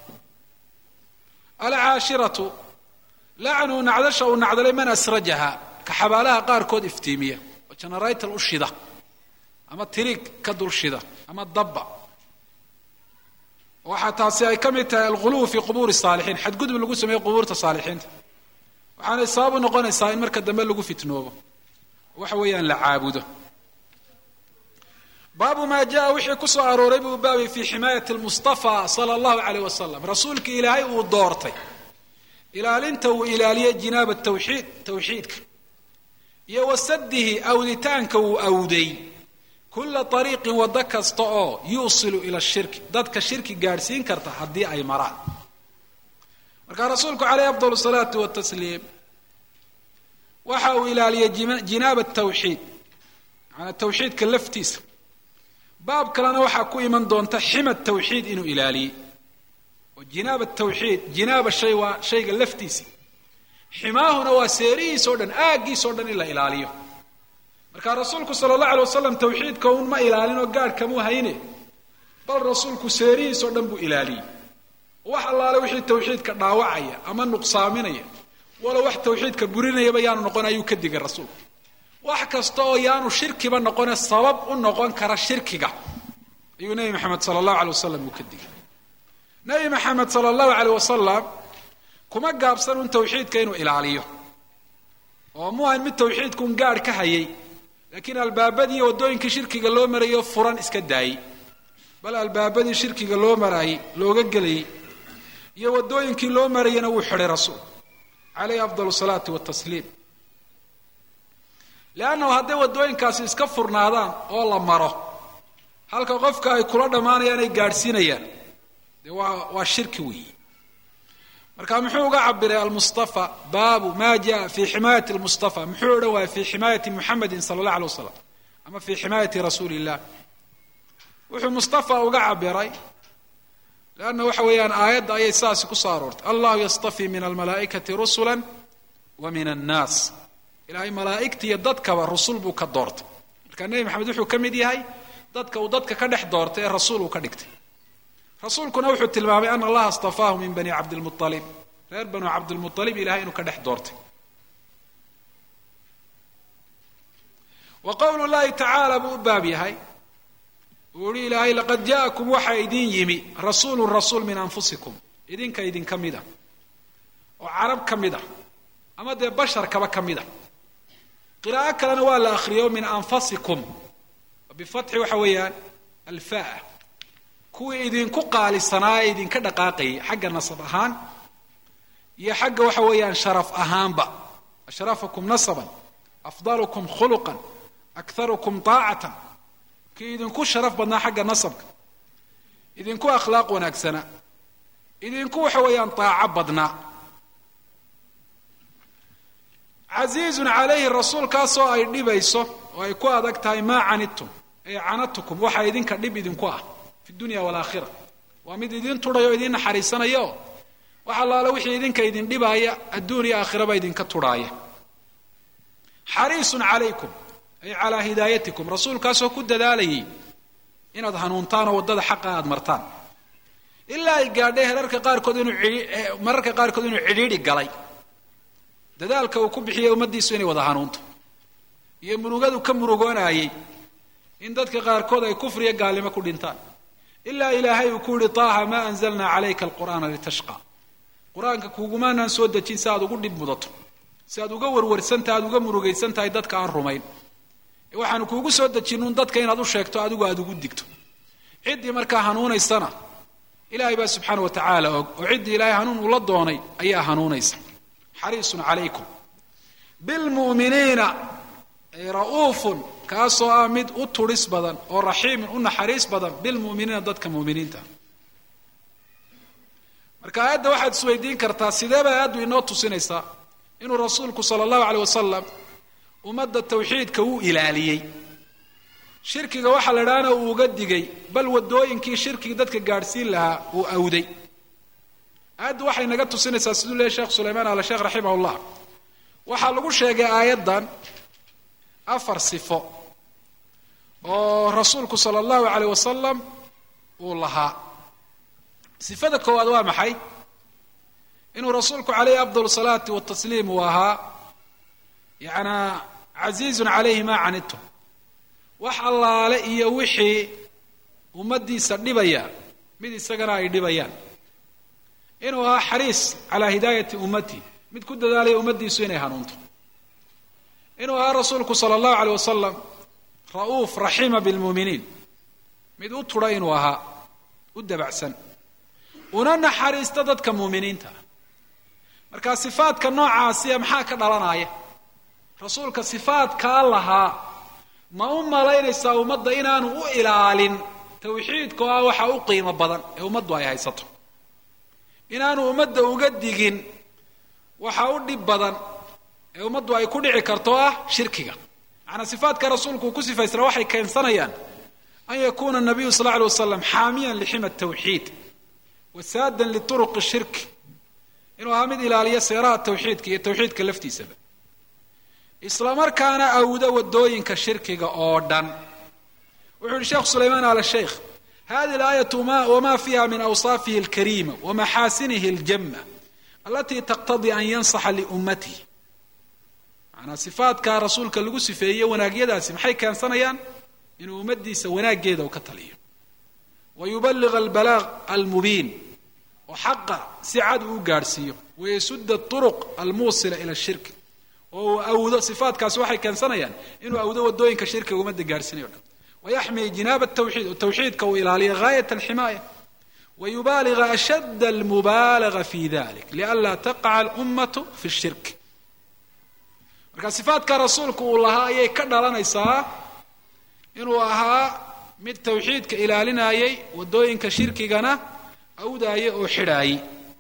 alcaashiratu lacnuhu, nacdasha uu nacdalay man asrajaha, ka xabaalaha qaarkood iftiimiya oo generaytal u shida ama tiriig ka dul shida ama dabba. waxaa taasi ay ka mid tahay alguluw fi qubuuri saalixiin, xadgudub lagu sameeyo qubuurta saalixiinta. waxaanay sabab u noqonaysaa in marka dambe lagu fitnoobo, waxa weeyaan la caabudo. baabu maa jaa wixii ku soo arooray buu baabay fi ximaayati lmustafa sala allahu alayh wasalam, rasuulkii ilaahay uu doortay ilaalinta uu ilaaliyey jinaaba tawxiid, tawxiidka, iyo wasadihi awditaanka uu awday kula ariiqin waddo kasta oo yuusilu ila shirki, dadka shirki gaadhsiin karta haddii ay maraan. markaa rasuulku caleyh afdal salaatu watasliim waxa uu ilaaliyey jinaaba tawxiid, maanaa tawxiidka laftiisa. baab kalena waxaa ku iman doonta xima tawxiid inuu ilaaliyey. oo jinaaba tawxiid, jinaaba shay waa shayga laftiisa, ximaahuna waa seerihiisao dhan, aaggiisao dhan in la ilaaliyo. markaa rasuulku sala allahu alay wasalam tawxiidka un ma ilaalinoo gaadhkamuu hayne, bal rasuulku seerihiisao dhan buu ilaaliyey. wax allaale wixii tawxiidka dhaawacaya ama nuqsaaminaya, walo wax tawxiidka burinayaba yaanu noqon ayuu ka digay rasuulku. wax kasta oo yaanu shirkiba noqone sabab u noqon kara shirkiga ayuu nebi maxamed sala allahu alay wasalam uu ka digay. nebi maxamed sala allahu aleyh wasalam kuma gaabsan un tawxiidka inuu ilaaliyo, oo muahan mid tawxiidka un gaadh ka hayay, laakiin albaabadii waddooyinkii shirkiga loo marayo furan iska daayey. bal albaabadii shirkiga loo maraayey looga gelayey iyo waddooyinkii loo marayana wuu xidhay rasuul caleyhi afdal salaati watasliim. leannahu hadday waddooyinkaasi iska furnaadaan oo la maro, halka qofka ay kula dhammaanayaan ay gaadhsiinayaan, dee waa shirki weeyi. marka muxuu uga cabiray almustafa? baabu ma jaa fi ximaayati lmustafa, muxuu odhan waaya fi ximaayati muxamedin sala allah alay wasalam ama fi ximaayati rasuuli illah. wuxuu mustafa uga cabiray leanna waxa weeyaan aayadda ayay saasi ku soo aroortay, allahu yastafii min almalaa'ikati rusula wa min annaas. ilaahay malaa'igta iyo dadkaba rusul buu ka doortay. marka nebi maxamed wuxuu ka mid yahay dadka uu dadka ka dhex doortay ee rasuul uu ka dhigtay. rasuulkuna wuxuu tilmaamay ana allaha astafaahu min bani cabdilmualib, reer banu cabdilmualib ilahay inuu ka dhex doortay. wa qowlu llahi tacaala buu u baab yahay, uu yihi ilaahay laqad ja'akum waxaa idin yimi rasuulun rasuul min anfusikum, idinka idinka mida oo carab ka mida ama dee basharkaba ka mida qiraa'o kalena waa la akhriyo min anfasikum bifatxi waxa weeyaan alfaa kuwii idinku qaalisanaa ee idinka dhaqaaqayay xagga nasab ahaan iyo xagga waxa weeyaan sharaf ahaanba ashrafakum nasaban afdalukum khuluqan aktharukum taacatan kii idinku sharaf badnaa xagga nasabka idinku akhlaaq wanaagsana idinku waxa weeyaan taaco badnaa casiizun calayhi rasuulkaasoo ay dhibayso oo ay ku adag tahay maa canidtum ee canadtukum waxa idinka dhib idinku ah fi dunya walaakhira waa mid idin tudhayo idin naxariisanayo waxa allaala wixii idinka idin dhibaaya adduun iyo aakhiraba idinka tudhaaya xariisun calaykum ay calaa hidaayatikum rasuulkaasoo ku dadaalayay inaad hanuuntaan oo waddada xaqa aad martaan ilaa ay gaadhay mararka qaarkood inuu cidhiidhi galay dadaalka uu ku bixiyay ummaddiisu inay wada hanuunto iyo murugadu ka murugoonayay in dadka qaarkood ay kufriya gaalnimo ku dhintaan ilaa ilaahay uu ku yihi taaha maa anzalnaa calayka alqur'aana litashqa qur-aanka kugumaanaan soo dejin si aad ugu dhib mudato si aad uga warwarsantahay aad uga murugaysan tahay dadka aan rumayn waxaanu kuugu soo dejinun dadka inaad u sheegto adigu aad ugu digto ciddii markaa hanuunaysana ilaahay baa subxaana wa tacaala og oo ciddii ilaahay hanuun ula doonay ayaa hanuunaysa xariisun calaykum bilmu'miniina ay ra'uufun kaasoo ah mid u turis badan oo raxiimun u naxariis badan bilmu'miniina dadka mu'miniinta marka aayadda waxaad isweydiin kartaa sidee bay aayaddu inoo tusinaysaa inuu rasuulku sala allahu caleyh wasalam ummadda tawxiidka wuu ilaaliyey shirkiga waxaa la idhahana uu uga digay bal waddooyinkii shirkiga dadka gaadhsiin lahaa uu awday aayaddu waxay naga tusinaysaa siduu leeyahy sheekh sulaymaan ala sheekh raximahullah waxaa lagu sheegay aayaddan 4 sifo oo rasuulku sala allahu caleyh wasalam uu lahaa sifada koowaad waa maxay inuu rasuulku calayhi afdal salaati watasliim uu ahaa yacnaa casiizun calayhi maa canidtum wax allaale iyo wixii ummaddiisa dhibaya mid isagana ay dhibayaan inuu ahaa xariis calaa hidaayati ummati mid ku dadaalaya ummaddiisu inay hanuunto inuu ahaa rasuulku sala allahu caleyh wasalam ra'uuf raxiima bilmu'miniin mid u tudha inuu ahaa u dabacsan una naxariista dadka mu'miniinta marka sifaadka noocaasiya maxaa ka dhalanaya rasuulka sifaadkaa lahaa ma u malaynaysaa ummadda inaanu u ilaalin tawxiidka oo ah waxa u qiimo badan ee ummaddu ay haysato inaanu ummadda uga digin waxa u dhib badan ee ummaddu ay ku dhici karto ah shirkiga macnaa sifaadka rasuulku uu ku sifaysana waxay keensanayaan an yakuuna nabiyu sal alla alay wasalam xaamiyan lixima tawxiid wasaadan lituruqi shirki inuu ahaa mid ilaaliya seeraha tawxiidka iyo tawxiidka laftiisaba isla markaana awda waddooyinka shirkiga oo dhan wuxuu yihi sheekh sulaymaan ala sheikh hadihi alaayatu wama fiiha min awsaafihi alkariima wamaxaasinihi aljamma alatii taqtadii an yansaxa liummatihi macnaa sifaadkaa rasuulka lagu sifeeye wanaagyadaasi maxay keensanayaan inuu ummaddiisa wanaaggeeda u ka taliyo wayubaliga albalaaq almubiin oo xaqa si cad uu gaadhsiiyo wayasuda turuq almuusila ila shirki oo uu awdo sifaadkaasi waxay keensanayaan inuu awdo waddooyinka shirkiga ummadda gaadhsiinayo dhan wayaxmi jinaab atawxiid oo tawxiidka uu ilaaliya gaayat alximaaya wayubaaliga ashad almubaalaga fi dalik lianlaa taqaca alummatu fi shirk marka sifaadka rasuulku uu lahaa ayay ka dhalanaysaa inuu ahaa mid tawxiidka ilaalinayay waddooyinka shirkigana awdaaya oo xidhaayay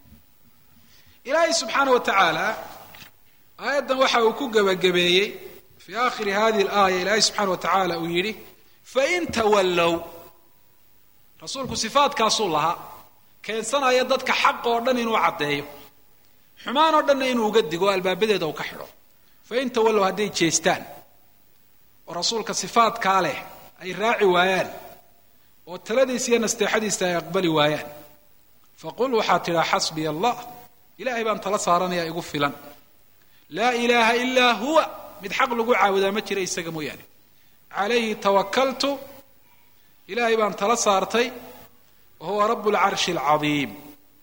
ilaahay subxaana wa tacaala aayaddan waxa uu ku gebagabeeyey fii aakhiri hadihi alaaya ilaahay subxaana wa tacaala uu yidhi fain tawallow rasuulku sifaadkaasuu lahaa keensanaya dadka xaq oo dhan inuu caddeeyo xumaan oo dhanna inuu uga digo albaabadeeda uu ka xidho fain tawallow hadday jeestaan oo rasuulka sifaadkaa leh ay raaci waayaan oo taladiisa iyo nasteexadiisa ay aqbali waayaan faqul waxaad tidhaa xasbiya allah ilaahay baan tala saaranayaa igu filan laa ilaaha ilaa huwa mid xaq lagu caabudaa ma jira isaga mooyaane calayhi tawakaltu ilaahay baan tala saartay wa huwa rabu lcarshi alcadiim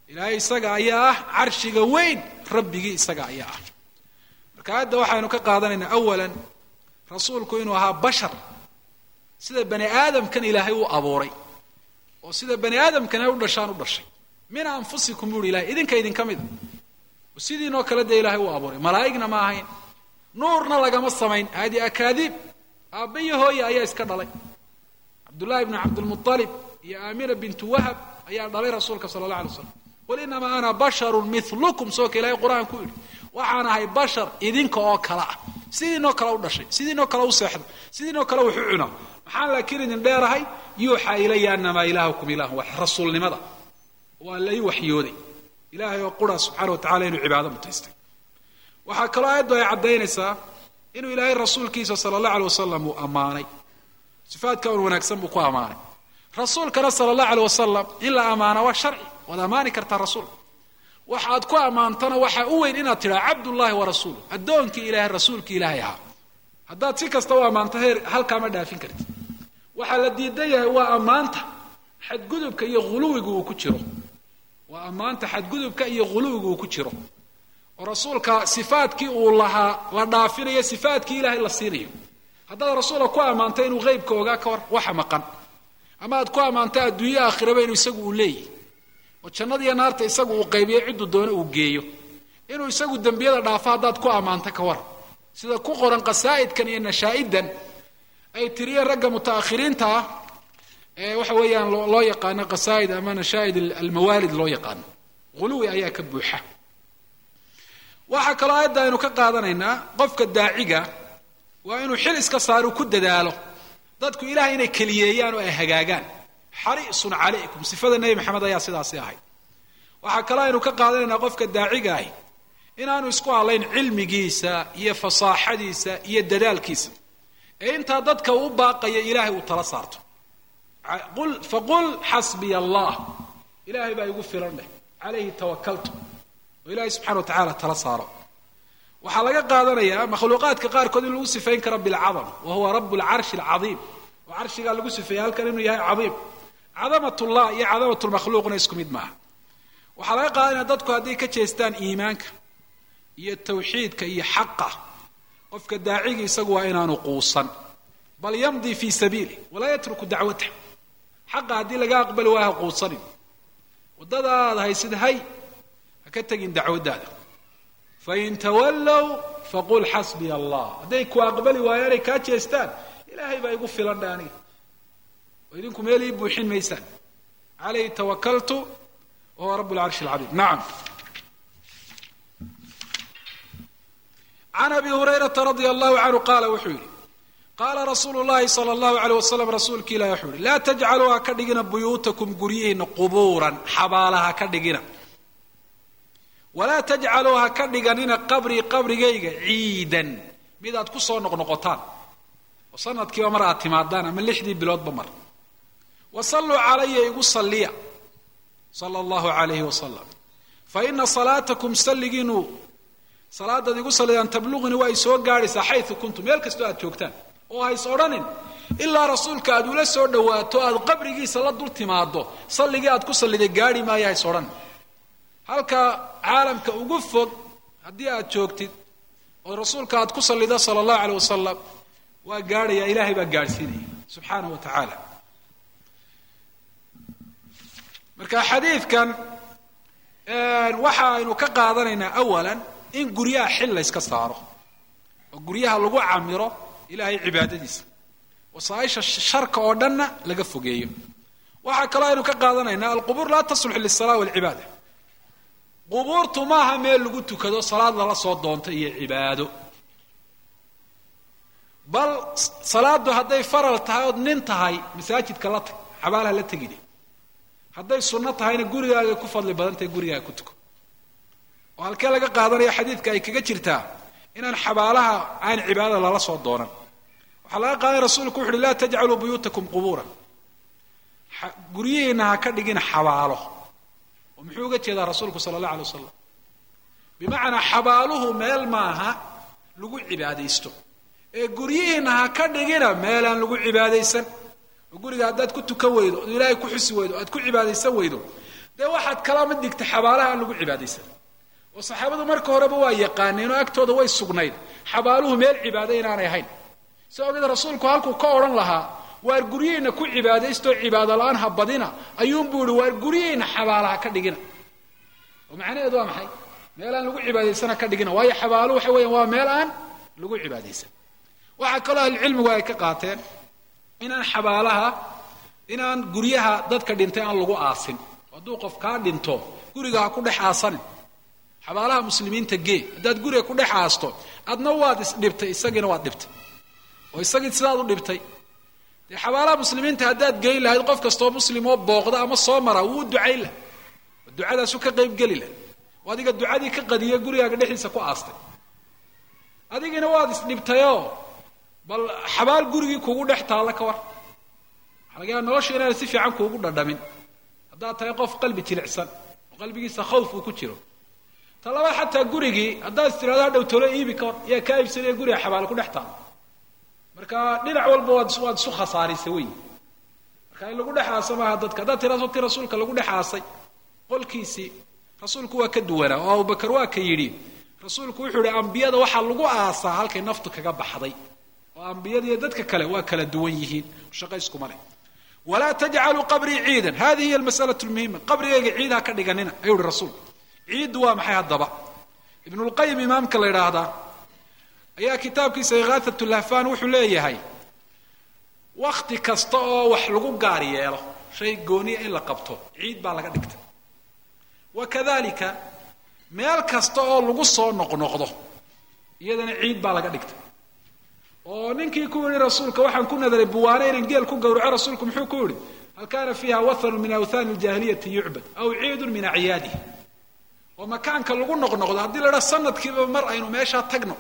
ilaahay isaga ayaa ah carshiga weyn rabbigii isaga ayaa ah. marka hadda waxaynu ka qaadanaynaa awalan rasuulku inuu ahaa bashar sida bani aadamkan ilaahay u abuuray oo sida bani aadamkan ay u dhashaan u dhashay min anfusikum buu ilaahay idinka idinka mid sidiinoo kale dee ilaahay u abuuray malaa'igna ma ahayn nuurna lagama samayn hadi akaadiib aabbiyo hooye ayaa iska dhalay cabdullaahi ibnu cabdilmualib iyo aamina bintu wahab ayaa dhalay rasuulka sala allah alay wasalam qul inamaa ana basharun milukum soo ka ilahay qur-aan ku yidhi waxaan ahay bashar idinka oo kale ah sidiinoo kale u dhashay sidiinoo kale u seexda sidiinoo kale wuxu cunaa maxaan laakiin idin dheerahay yuuxaa ilaya anamaa ilaahukum ilahun wax rasuulnimada waa la ii waxyooday ilaahay oo qura subxaana watacala inuu cibaado mutaystay waxaa kaloo aayaddu ay caddaynaysaa inuu ilaahay rasuulkiisa sala allah alay wasalam uu ammaanay sifaadka un wanaagsan buu ku ammaanay rasuulkana sala allah alay wasalam in la ammaana waa sharci waad ammaani kartaa rasuulka waxaad ku ammaantana waxaa u weyn inaad tidhaha cabdullaahi wa rasuulu addoonkii ilaahay rasuulkii ilaahay ahaa haddaad si kasta u ammaanto heer halkaa ma dhaafin kartid waxaa la diidan yahay waa ammaanta xadgudubka iyo huluwiga uu ku jiro waa ammaanta xadgudubka iyo huluwiga uu ku jiro oo rasuulka sifaadkii uu lahaa la dhaafinayo sifaadkii ilaahay la siinayo haddaad rasuulka ku ammaanta inuu qeybka ogaa ka hor waxa maqan ama aad ku ammaanta adduunye aakhiraba inuu isagu uu leeyahy oo jannadiiyo naarta isagu uu qaybiyo cidduu doono uu geeyo inuu isagu dembiyada dhaafo haddaad ku ammaanta ka war sida ku qoran qasaa'idkan iyo nashaa'idan ay tiriyeen ragga mutaakhiriinta ah ee waxa weeyaan loo yaqaano qasaa'id ama nashaa'id almawaalid loo yaqaano huluwi ayaa ka buuxa waxaa kaloo aayadda aynu ka qaadanaynaa qofka daaciga waa inuu xil iska saaro ku dadaalo dadku ilahay inay keliyeeyaan oo ay hagaagaan xariisun calaykum sifada nebi maxamed ayaa sidaasi ahayd waxaa kaloo aynu ka qaadanaynaa qofka daaciga ahi inaanu isku hadlayn cilmigiisa iyo fasaaxadiisa iyo dadaalkiisa ee intaa dadka uu baaqaya ilaahay uu tala saarto faqul xasbiya allah ilaahay baa igu filan dheh calayhi tawakaltu oo ilaahay subxana wa tacaala tala saaro waxaa laga qaadanayaa makhluuqaadka qaarkood in lagu sifayn karo bilcadam wa huwa rabu lcarshi alcadiim oo carshigaa lagu sifeeya halkan inuu yahay cadiim cadamatullah iyo cadamatulmakhluuqna isku mid maaha waxaa laga qaadanaya dadku hadday ka jeestaan iimaanka iyo tawxiidka iyo xaqa qofka daacigi isagu waa inaanu quusan bal yamdi fii sabiilih walaa yatruku dacwatah xaqa haddii laga aqbali waayo ha quusanin waddadaada haysid hay ha ka tegin dacwaddaada fain tawallow faqul xasbiya allah hadday ku aqbali waayaan ay kaa jeestaan ilaahay baa igu filan dhe aniga oo idinku meel ii buuxin maysaan calayhi tawakaltu wahuwa rabu lcarshi alcadiim nacam can abi hurayrata radia allahu canhu qaala wuxuu yidhi qaala rasuulu llahi sala allahu aleyh wasalam rasuulki ilahi wuxuu yihi laa tajcaluu ha ka dhigina buyuutakum guryihiina qubuuran xabaala ha ka dhigina walaa tajcaluu ha ka dhiganina qabrii qabrigayga ciidan mid aad ku soo noqnoqotaan oo sanadkiiba mar aad timaadaan ama 6dii biloodba mar wasalluu calaya igu salliya sala allahu alayhi wasalam faina salaatakum salligiinu salaadaad igu sallidaan tabluqini waa ay soo gaadhaysaa xayu kuntum meel kastoo aad joogtaan oo hays odhanin ilaa rasuulka aad ula soo dhawaato aad qabrigiisa la dul timaado salligii aad ku salliday gaadhi maayo hays odhanin halka caalamka ugu fog haddii aad joogtid oo rasuulka aad ku sallido sala allahu aleyh wasalam waa gaadhaya ilaahay baa gaadhsiinaya subxaanahu wa tacaala marka xadiidkan waxa aynu ka qaadanaynaa awalan in guryaha xil la yska saaro oo guryaha lagu camiro ilaahay cibaadadiisa wasaaisha sharka oo dhanna laga fogeeyo waxaa kaloo aynu ka qaadanaynaa alqubuur laa taslux lisalaa walcibaada qubuurtu maaha meel lagu tukado salaad lala soo doonto iyo cibaado bal salaadu hadday faral tahay ood nin tahay masaajidka la tag xabaalaha la tegine hadday sunno tahayna gurigaaga ku fadli badan tahay gurigaaga ku tuko oo halkee laga qaadanaya xadiidka ay kaga jirtaa inaan xabaalaha aan cibaadada lala soo doonan waxaa laga qaadanaya rasuulku wuxu uhi laa tajcaluu buyuutakum qubuuran guryihiina ha ka dhigina xabaalo oo muxuu uga jeedaa rasuulku sala allah alay wasalam bimacnaa xabaaluhu meel maaha lagu cibaadaysto ee guryihiina ha ka dhigina meelaan lagu cibaadaysan oo guriga haddaad ku tukan weydo ood ilaahay ku xusi weydo aad ku cibaadaysan weydo dee waxaad kalama digta xabaalaha lagu cibaadaysan oo saxaabadu marka horeba waa yaqaaneen oo agtooda way sugnayd xabaaluhu meel cibaado inaanay ahayn sababta rasuulku halkuu ka oran lahaa waar guriyeyna ku cibaadaysto cibaado la'aan ha badina ayuun buu yiri waar guriyeyna xabaalaha ka dhigina oo macnaheedu waa maxay meel aan lagu cibaadaysana ka dhigina waayo xabaaluhu waxa weeyaan waa meel aan lagu cibaadaysan waxa kale oo cilmigu ay ka qaateen inaan guryaha dadka dhintay aan lagu aasin hadduu qof ka dhinto guriga ha ku dhex aasanin xabaalaha muslimiinta gee haddaad guriga ku dhex aasto adna waad isdhibtay isagina waad dhibtay oo isagii sidaad u dhibtay dee xabaalaha muslimiinta haddaad geyn lahayd qof kastoo muslim oo booqda ama soo mara wuu ducayn laha ducadaasu ka qayb geli laha oo adiga ducadii ka qadiya gurigaaga dhexdiisa ku aastay adigina waad isdhibtayoo bal xabaal gurigii kugu dhex taalla ka war waxaa laga yaaba nolosha inaanay si fiican kuugu dhadhamin haddaad tahay qof qalbi jilicsan oo qalbigiisa khawf uu ku jiro ta labaad xataa gurigii haddaad istiraado hadhow tolo iibi ka hor yaa kaa iibsanaya guriga xabaal ku dhex taalla marka dhinac walba waad isu khasaaraysa wey marka in lagu dhex aasa maaha dadka haddaad tiraado ti rasuulka lagu dhex aasay qolkiisii rasuulku waa ka duwanaa oo abubakar waa ka yidhi rasuulku wuxuu yihi ambiyada waxaa lagu aasaa halkay naftu kaga baxday oo ambiyada iyo dadka kale waa kala duwan yihiin shaqo iskuma leh walaa tajcaluu qabrii ciidan hadihi hiya almas'alatu lmuhima qabrigayga ciid ha ka dhiganina ayuu yihi rasuulku ciiddu waa maxay haddaba ibnu lqayim imaamka la yidhaahdaa ayaa kitaabkiisa igaathatu lahfaan wuxuu leeyahay wakti kasta oo wax lagu gaar yeelo shay gooniya in la qabto ciid baa laga dhigta wakadalika meel kasta oo lagu soo noqnoqdo iyadana ciid baa laga dhigta oo ninkii ku yidhi rasuulka waxaan ku nadaray buwaane inaan geel ku gowraco rasuulku muxuu ku yidhi hal kaana fiiha wathanu min awthaani aljaahiliyati yucbad aw ciidun min acyaadihi oo makaanka lagu noqnoqdo haddii la dhaha sanadkiiba mar aynu meeshaa tagno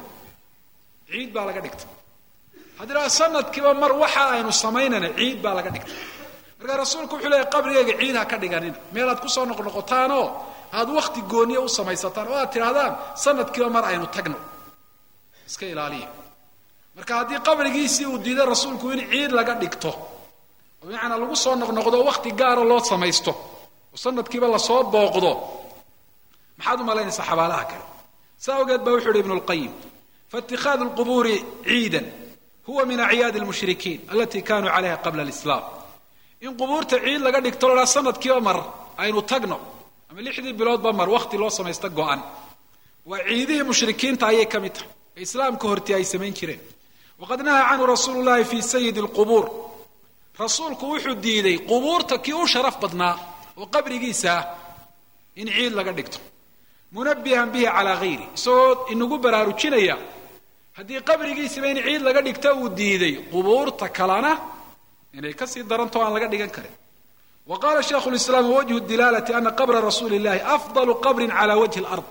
ciid baa laga dhigta haddii la dhaha sanadkiiba mar waxa aynu samaynana ciid baa laga dhigta marka rasuulku wuxuu leeyahay qabrigayga ciid ha ka dhiganina meel aad kusoo noqnoqotaanoo aad wakti gooniya u samaysataan oo aad tidhahdaan sanadkiiba mar aynu tagno iska ilaaliya marka haddii qabrigiisii uu diiday rasuulku in ciid laga dhigto oo bimacnaa lagu soo noqnoqdo wakti gaara loo samaysto oo sanadkiiba lasoo booqdo maxaad u malaynaysaa xabaalaha kale saa ogeed baa wuxuu yihi ibnu lqayim faاtikhaadu lqubuuri ciidan huwa min acyaadi almushrikiin alatii kanuu calayha qabla alislaam in qubuurta ciid laga dhigto la dhaha sanadkiiba mar aynu tagno ama 6 biloodba mar wakti loo samaysta go-an waa ciidihii mushrikiinta ayay ka mid tahay ee islaamka hortii ay samayn jireen waqad nahaa canhu rasuulu llahi fi sayidi alqubuur rasuulku wuxuu diiday qubuurta kii u sharaf badnaa oo qabrigiisa ah in ciid laga dhigto munabihan bihi calaa hayri isagoo inagu baraarujinaya haddii qabrigiisiba in ciid laga dhigta uu diiday qubuurta kalena inay kasii daranto aan laga dhigan karin wa qaala shaykhu lislaam wajhu dilaalati ana qabra rasuuli illahi afdalu qabrin cala wajhi alard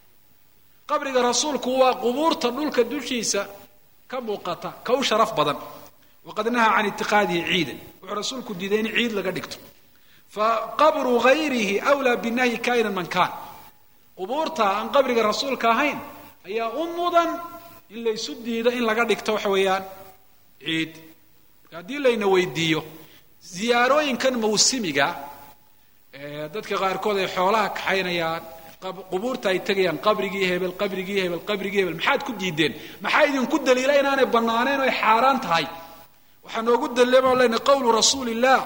qabriga rasuulku waa qubuurta dhulka dushiisa ka muuqata ka u sharaf badan waqad nahaa can itiqaadihi ciidan wuxuu rasuulku diiday in ciid laga dhigto faqabru gayrihi awlaa binahyi kainan man kaan qubuurta aan qabriga rasuulka ahayn ayaa u mudan in laysu diido in laga dhigto waxa weeyaan ciid marka haddii layna weydiiyo ziyaarooyinkan mawsimiga dadka qaarkood ay xoolaha kaxaynayaan qubuurta ay tegayaan qabrigii hebel qabrigii hebel qabrigii hebel maxaad ku diideen maxaa idinku daliila inaanay banaanayn oo ay xaaraan tahay waxaa noogu daliilama lena qawlu rasuuli illah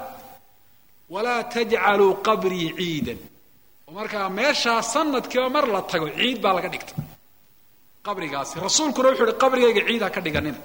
walaa tajcaluu qabrii ciidan oo markaa meeshaa sanadkiiba mar la tago ciid baa laga dhigta qabrigaasi rasuulkuna wuxuu ihi qabrigayga ciid ha ka dhiganina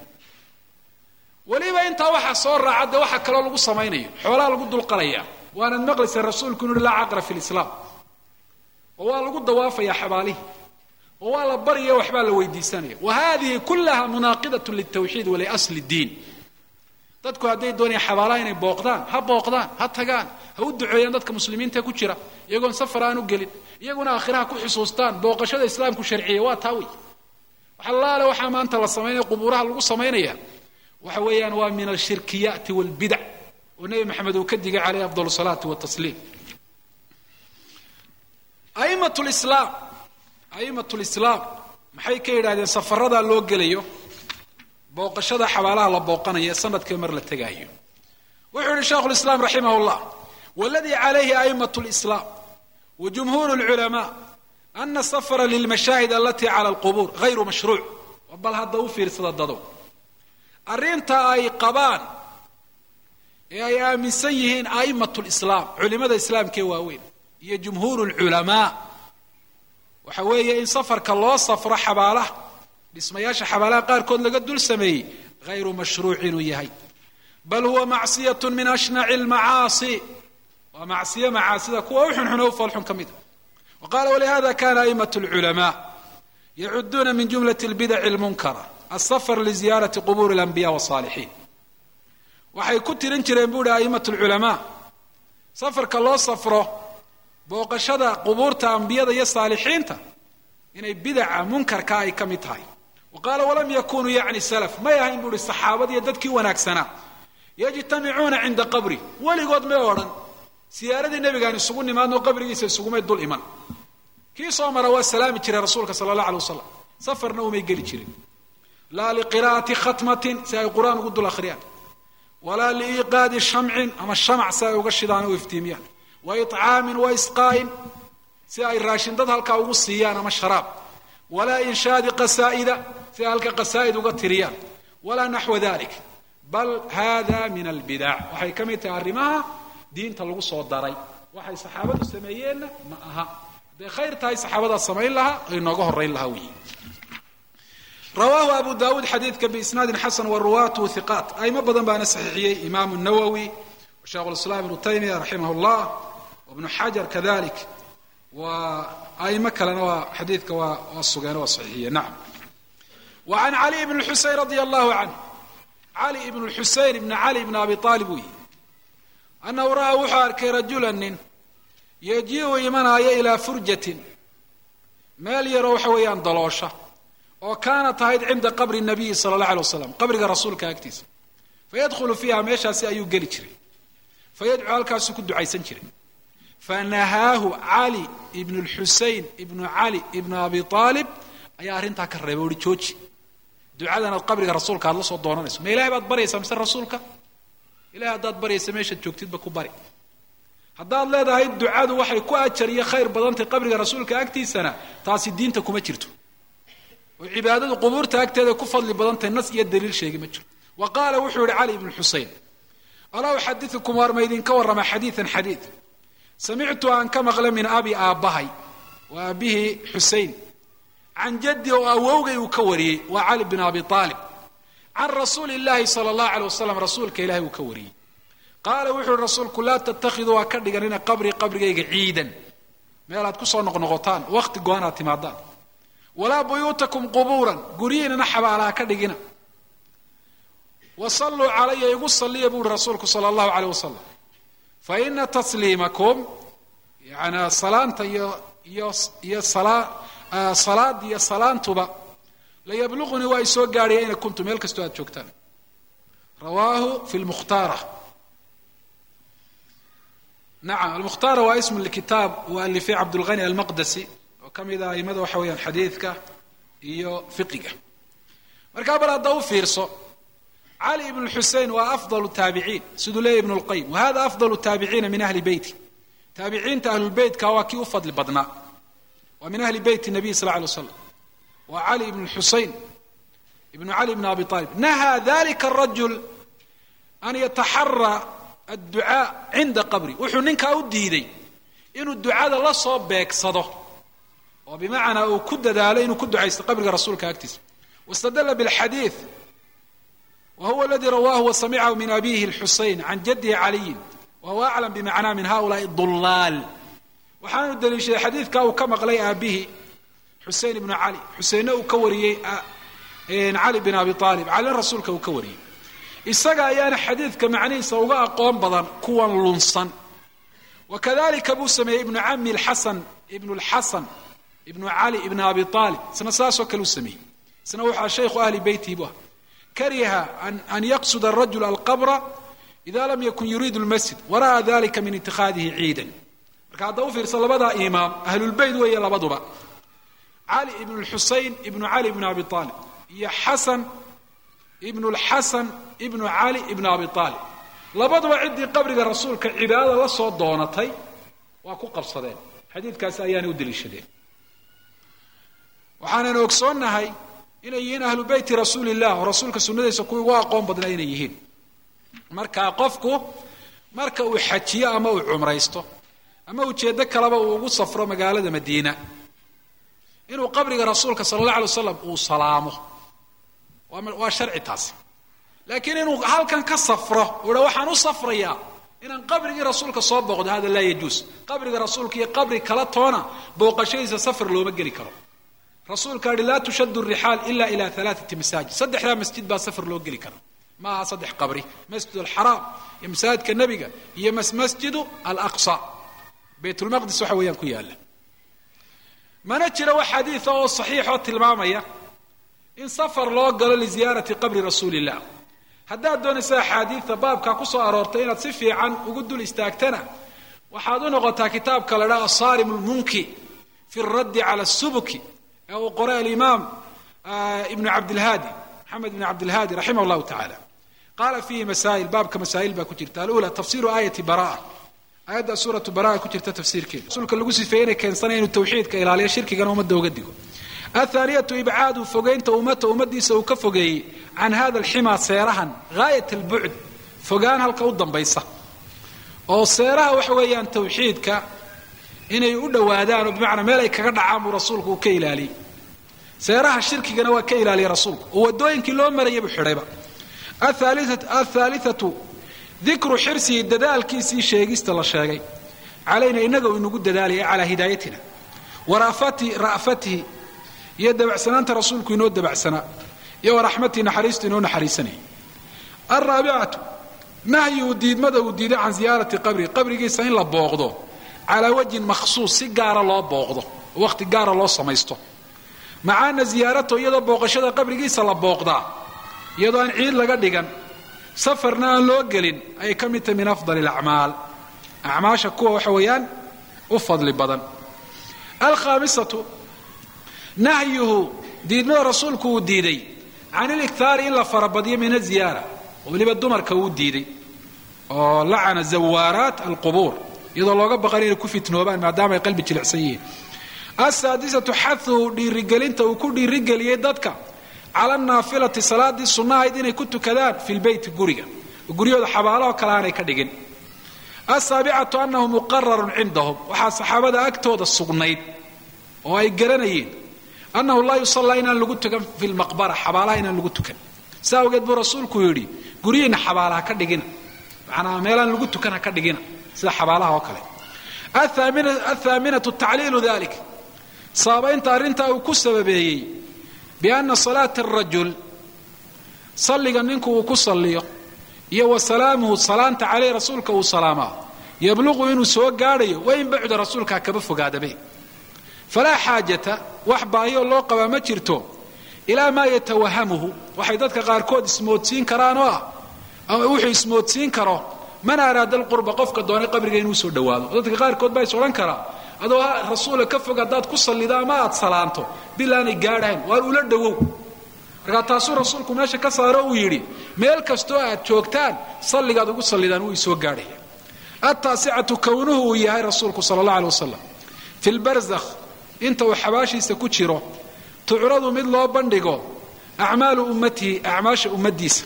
weliba intaa waxaa soo raaca dee waxa kaloo lagu samaynayo xoolaha lagu dulqalaya waanad maqlaysa rasuulku inu laa caqra fi lislaam oo waa lagu dawaafayaa xabaalihi oo waa la baryaya waxbaa la weydiisanaya wa hadihi kulaha munaaqidat litawxiid waliasli diin dadku hadday doonayaan xabaalaha inay booqdaan ha tagaan ha u duceeyaan dadka muslimiinta ku jira iyagoon safar aan u gelin iyaguna aakhiraha ku xusuustaan booqashada islaamku sharciya waa taa wey waxalaale waxaa maanta la samaynaya qubuuraha lagu samaynaya waxa weeyaan waa min alshirkiyaati walbidac oo nebi maxamed uu ka digay caleyhi afdal salaati watasliim a'immatu lislaam maxay ka yidhahdeen safaradaa loo gelayo booqashada xabaalaha la booqanayo ee sanadkiiba mar la tegaayo wuxuu yihi shaykhu lislaam raximah llah waladii calayhi a'immatu lislaam وجمهور العلماء أن السفر للمشاهد التي على القبور غير مشروع. بل هذا وفير صددوا أرنتا أي قبان أي آمسيهن أئمة الإسلام علماء الإسلام كواوين هي جمهور العلماء وحوية إن سفر كالله سفر حباله باسمياش حباله قال كون لقد دول سمي غير مشروع ويهي بل هو معصية من أشنع المعاصي ومعصية معاصي كوحن حنوف والحن كميدا. وقال ولهذا كان أئمة العلماء يعدون من جملة البدع المنكرة السفر لزيارة قبور الأنبياء والصالحين. waxay ku tirin jireen buuri aimatu ulama safarka loo safro booqashada qubuurta ambiyada iyo saalixiinta inay bid'a munkarka ay kamid tahay. وقال ولم يكونوا يعني سلف ما yahayn buuri saxaabada dadkii wanaagsana yajtamicuuna inda qabri waligood ma oran siyaaradii nabiga isugu nimaadno qabrigiisa isugu may dul iman kii soo mara waa salaami jiray rasuulka sallallahu alayhi wasallam safarna uma gali jirin la liqiraati khatmatin say quraan ugu dul akhriyaan ولا لإيقاد شمع أما الشمع سيغشدان ويفتيميان وإطعام وإسقاء سي الراشن ضد هلكا وغصيان أما الشراب ولا إنشاد قصائد سي هلكا قصائد وغتريان ولا نحو ذلك بل هذا من البدع وحي كمي تعرمها دين تلغص والداري وحي صحابة السميين معها بخير تاي صحابة السميين لها إنه الرين لها وي. رواه أبو داود حديث بإسناد حسن والرواة ثقات أي مبضن بأن صحيحي إمام النووي وشيخ الإسلام ابن تيمية رحمه الله وابن حجر كذلك وأي مكة حديثك والصغير والصحيحية. نعم. وعن علي بن الحسين رضي الله عنه علي بن الحسين بن علي بن أبي طالب أنه رأى وحارك رجلا يجيء يمنى إلى فرجة مال يروح ويان ضلوشة وكانت هايد عند قبر النبي صلى الله عليه وسلم قبر رسولك أكتيس فيدخل فيها ميشا سيأيو قلتشري فيدعو الكاس كد عيسنشري فنهاه علي ابن الحسين ابن علي ابن أبي طالب أي أرنتا كربه وريتشوتشي دعاءنا القبر رسولك الله صلى الله عليه وسلم ما إلهي بات بريسا مثل رسولك إلهي بات بريسا ميشا تشوكتيد بكو بري هذا الله ده هاي الدعاء وحي كو أجري خير بدنت قبر رسولك أكتيسنا تاسي الدين تكو مجرتو وعبادة قبور تأكتد كفضل بدنت الناس يدليل شيء مجر. وقال وحور علي بن الحسين ألا أحدثكم وارميدين كورما حديث سمعت أن كمغل من أبي آبهي وأبيه حسين عن جدي وأووغي وكوري وعلي بن أبي طالب عن رسول الله صلى الله عليه وسلم رسولك إلهي وكوري قال وحور الرسول لا تتخذوا كردقرين قبري عيدا ما لا تكسوا نغنغطان وقت قوانا تمادان ولا بيوتكم قبورا قرينا نحب على كدقنا وصلوا علي يقول صلي يقول رسولك صلى الله عليه وسلم فإن تسليمكم يعني صلاة يا صلاة تبا لا يبلغني ويسوق قاري أين كنتم ملك استواد شوكتان. رواه في المختارة. نعم المختارة واسم الكتاب واللي فيه عبد الغني المقدسي وكم إذا يمدوا حويا حديثك إيو فقهك. مركب الضوء فيرسو علي بن الحسين وأفضل التابعين سدلي بن القيم وهذا أفضل التابعين من أهل بيتي تابعين أهل البيت كواكي وفضل بدناء ومن أهل بيت النبي صلى الله عليه وسلم وعلي بن الحسين ابن علي بن أبي طالب نهى ذلك الرجل أن يتحرى الدعاء عند قبري وحنين كأوديدي إنه الدعاء الله صوب بيكصده وبمعنى وكد ذلك إنه كد عيسى قبر رسولك أكتس واستدل بالحديث وهو الذي رواه وسمعه من أبيه الحسين عن جده علي وهو أعلم بمعنى من هؤلاء الضلال وحان الدليل شيء حديث كاو كما قلي أبيه حسين بن علي حسين وكوري علي بن أبي طالب على الرسول كوري إساق أيان حديث كمعني سوغاء قوم بضان كوان لنصا وكذلك أبو سمي ابن عمي الحسن ابن علي ابن أبي طالب سنساس وكلو سمي سنوحى شيخ أهل بيتي به كره أن يقصد الرجل القبر إذا لم يكن يريد المسجد ورأى ذلك من اتخاذه عيدا هذا وفر صلى إمام أهل البيت وهي لبضبا علي ابن الحسين ابن علي ابن أبي طالب يا حسن ابن الحسن ابن علي ابن أبي طالب لبضبا عندي قبر الرسول كعبادة لصوت دونتي وأكو قبصدين xadiidkaasi ayaanay u daliishadeen. waxaanan ogsoonnahay inay yihiin ahlu beyti rasuulillah oo rasuulka sunnadiisa kuwii ugu aqoon badnaa inay yihiin. markaa qofku marka uu xajiyo ama uu cumraysto ama ujeeddo kaleba uu ugu safro magaalada madiina inuu qabriga rasuulka sala allah alay wasalam uu salaamo waa sharci taasi. laakiin inuu halkan ka safro uu dha waxaan u safrayaa inaan qabrigii rasuulka soo booqdo hada laa yajuus. qabriga rasuulka iyo qabri kala toona booqashadiisa safar looma geli karo. rasuulka yidhi laa tushaddu rixaal ila ila alaaati masaajid. saddexdaa masjid baa safar loo geli kara, ma aha saddex qabri. masjid alxaraam iyo masaajidka nebiga iyo masjidu alaqsa baytulmaqdis waxa weeyaan ku yaala. mana jira wax xadiida oo saxiixoo tilmaamaya in safar loo galo liziyaarati qabri rasuulillah. haddaad doonaysa axaadiidta baabkaa ku soo aroortay inaad si fiican ugu dul istaagtana waxaad u noqotaa kitaabka la dhaha asaarim lmunki fi raddi cala asubuki ee uu qoray alimaam ibnu cabdilhaadi maxamed ibn cabdilhaadi raximah allahu tacaala. qaala fiihi masaa'il, baabka masaa'il baa ku jirta. alula tafsiru aayati baraa, aayadda suuratu baraa ku jirta tafsiirkeeda. rasuulka lagu sifeeyey inay keensanaya inuu tawxiidka ilaaliyo shirkigana ummadda uga digo. athaaniyatu ibcaadu fogeynta ummadiisa uu ka fogeeyey can hada alximaa seerahan gaayat albucd, fogaan halka u dambaysa. oo seeraha waxa weeyaan tawxiidka inay u dhowaadaan oo bimacnaa meel ay kaga dhacaan buu rasuulku uu ka ilaaliyey. seeraha shirkigana waa ka ilaaliyey rasuulku oo waddooyinkii loo marayay buu xidhayba. athaalithatu dikru xirsihi, dadaalkiisii sheegista la sheegay calayna inaga uu inagu dadaalayay calaa hidaayatina wa ra'fatihi iyo dabacsanaanta rasuulku inoo dabacsanaa iyo waraxmatihi naxariistu inoo naxariisanayay. alraabicatu nahyuhu diidmada uu diiday can ziyaarati qabri, qabrigiisa in la booqdo calaa wajhin makhsuus, si gaara loo booqdo oo wakhti gaara loo samaysto. maca ana ziyaarato iyadoo booqashada qabrigiisa la booqdaa iyadoo aan ciid laga dhigan safarna aan loo gelin ayay ka mid tahay min afdali alacmaal, acmaasha kuwa waxa weeyaan u fadli badan. alkhaamisatu nahyuhu diidmada rasuulku uu diiday can iliktaari in la farabadiyo min aziyaara, oo weliba dumarka uu diiday oo lacana zawaaraat alqubuur iyadoo looga baqan inay ku fitnoobaan maadaama ay qalbi jilicsan yihiin. asaadisatu xahuhu dhiirigelinta uu ku dhiirigeliyey dadka cala naafilati salaadii sunnahayd inay ku tukadaan fi lbeyti guriga, guryahooda xabaalahoo kale aanay ka dhigin. asaabicatu annahu muqararun cindahum, waxaa saxaabada agtooda sugnayd oo ay garanayeen annahu laa yusallaa inaan lagu tukan fi lmaqbara, xabaalaha inaan lagu tukan. saa awgeed buu rasuulku yidhi guryihiinna xabaalaha ka dhigina, macnaa meelaan lagu tukan ha ka dhigina sida xabaalaha oo kale. athaaminatu tacliilu dalik, sababaynta arrintaa uu ku sababeeyey bianna salaata arajul, salliga ninku uu ku salliyo iyo wa salaamuhu salaanta caleyh rasuulka uu salaamaa yabluqu inuu soo gaadhayo wain bacda rasuulkaa kaba fogaadabe. falaa xaajata wax baahiyoo loo qabaa ma jirto ilaa maa yatawahamuhu, waxay dadka qaarkood ismoodsiin karaan oo ah ama wuxuu ismoodsiin karo man araada alqurba, qofka doonay qabriga inuu soo dhowaado. dadka qaarkood baa is odhan karaa adoo rasuula ka fog haddaad ku sallido ama aad salaanto bilaanay gaadhahayn waar ula dhowow. markaa taasuu rasuulku meesha ka saaro uu yidhi meel kastoo aad joogtaan salligaad ugu sallidaan wuu isoo gaadhaya. ataasicatu kownuhu uu yahay rasuulku sala allah alay wasalam fi lbarzakh, inta uu xabaashiisa ku jiro, tucradu mid loo bandhigo acmaalu ummatihi, acmaasha ummadiisa.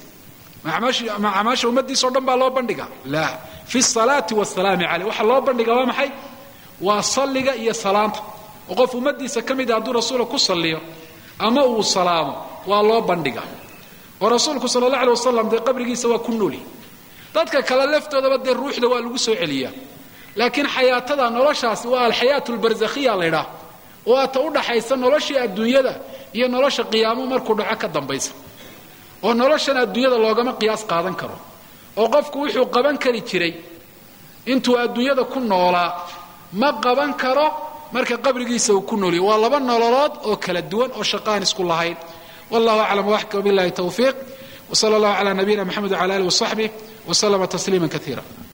acmaasha ummadiisa o dhan baa loo bandhiga laa fi salaati wasalaami caleyh. waxa loo bandhiga waa maxay? waa salliga iyo salaanta. oo qof ummadiisa ka mid a hadduu rasuula ku salliyo ama uu salaamo waa loo bandhiga. oo rasuulku sala allah alay wasalam dee qabrigiisa waa ku nooli. dadka kale laftoodaba dee ruuxda waa lagu soo celiyaa, laakiin xayaatada noloshaasi waa alxayaatu albarzakhiya laydhaah, oo aata u dhaxaysa noloshii adduunyada iyo nolosha qiyaamo markuu dhaco ka dambaysa. oo noloshan adduunyada loogama qiyaas qaadan karo. oo qofku wuxuu qaban kari jiray intuu adduunyada ku noolaa ma qaban karo marka qabrigiisa uu ku nooliyo. waa laba nololood oo kala duwan oo shaqaan isku lahayn. wallahu aclam waxkama billahi tawfiiq, wsala allahu calaa nabiyina maxamed wcala alih wasaxbih waslama tasliima kaiira.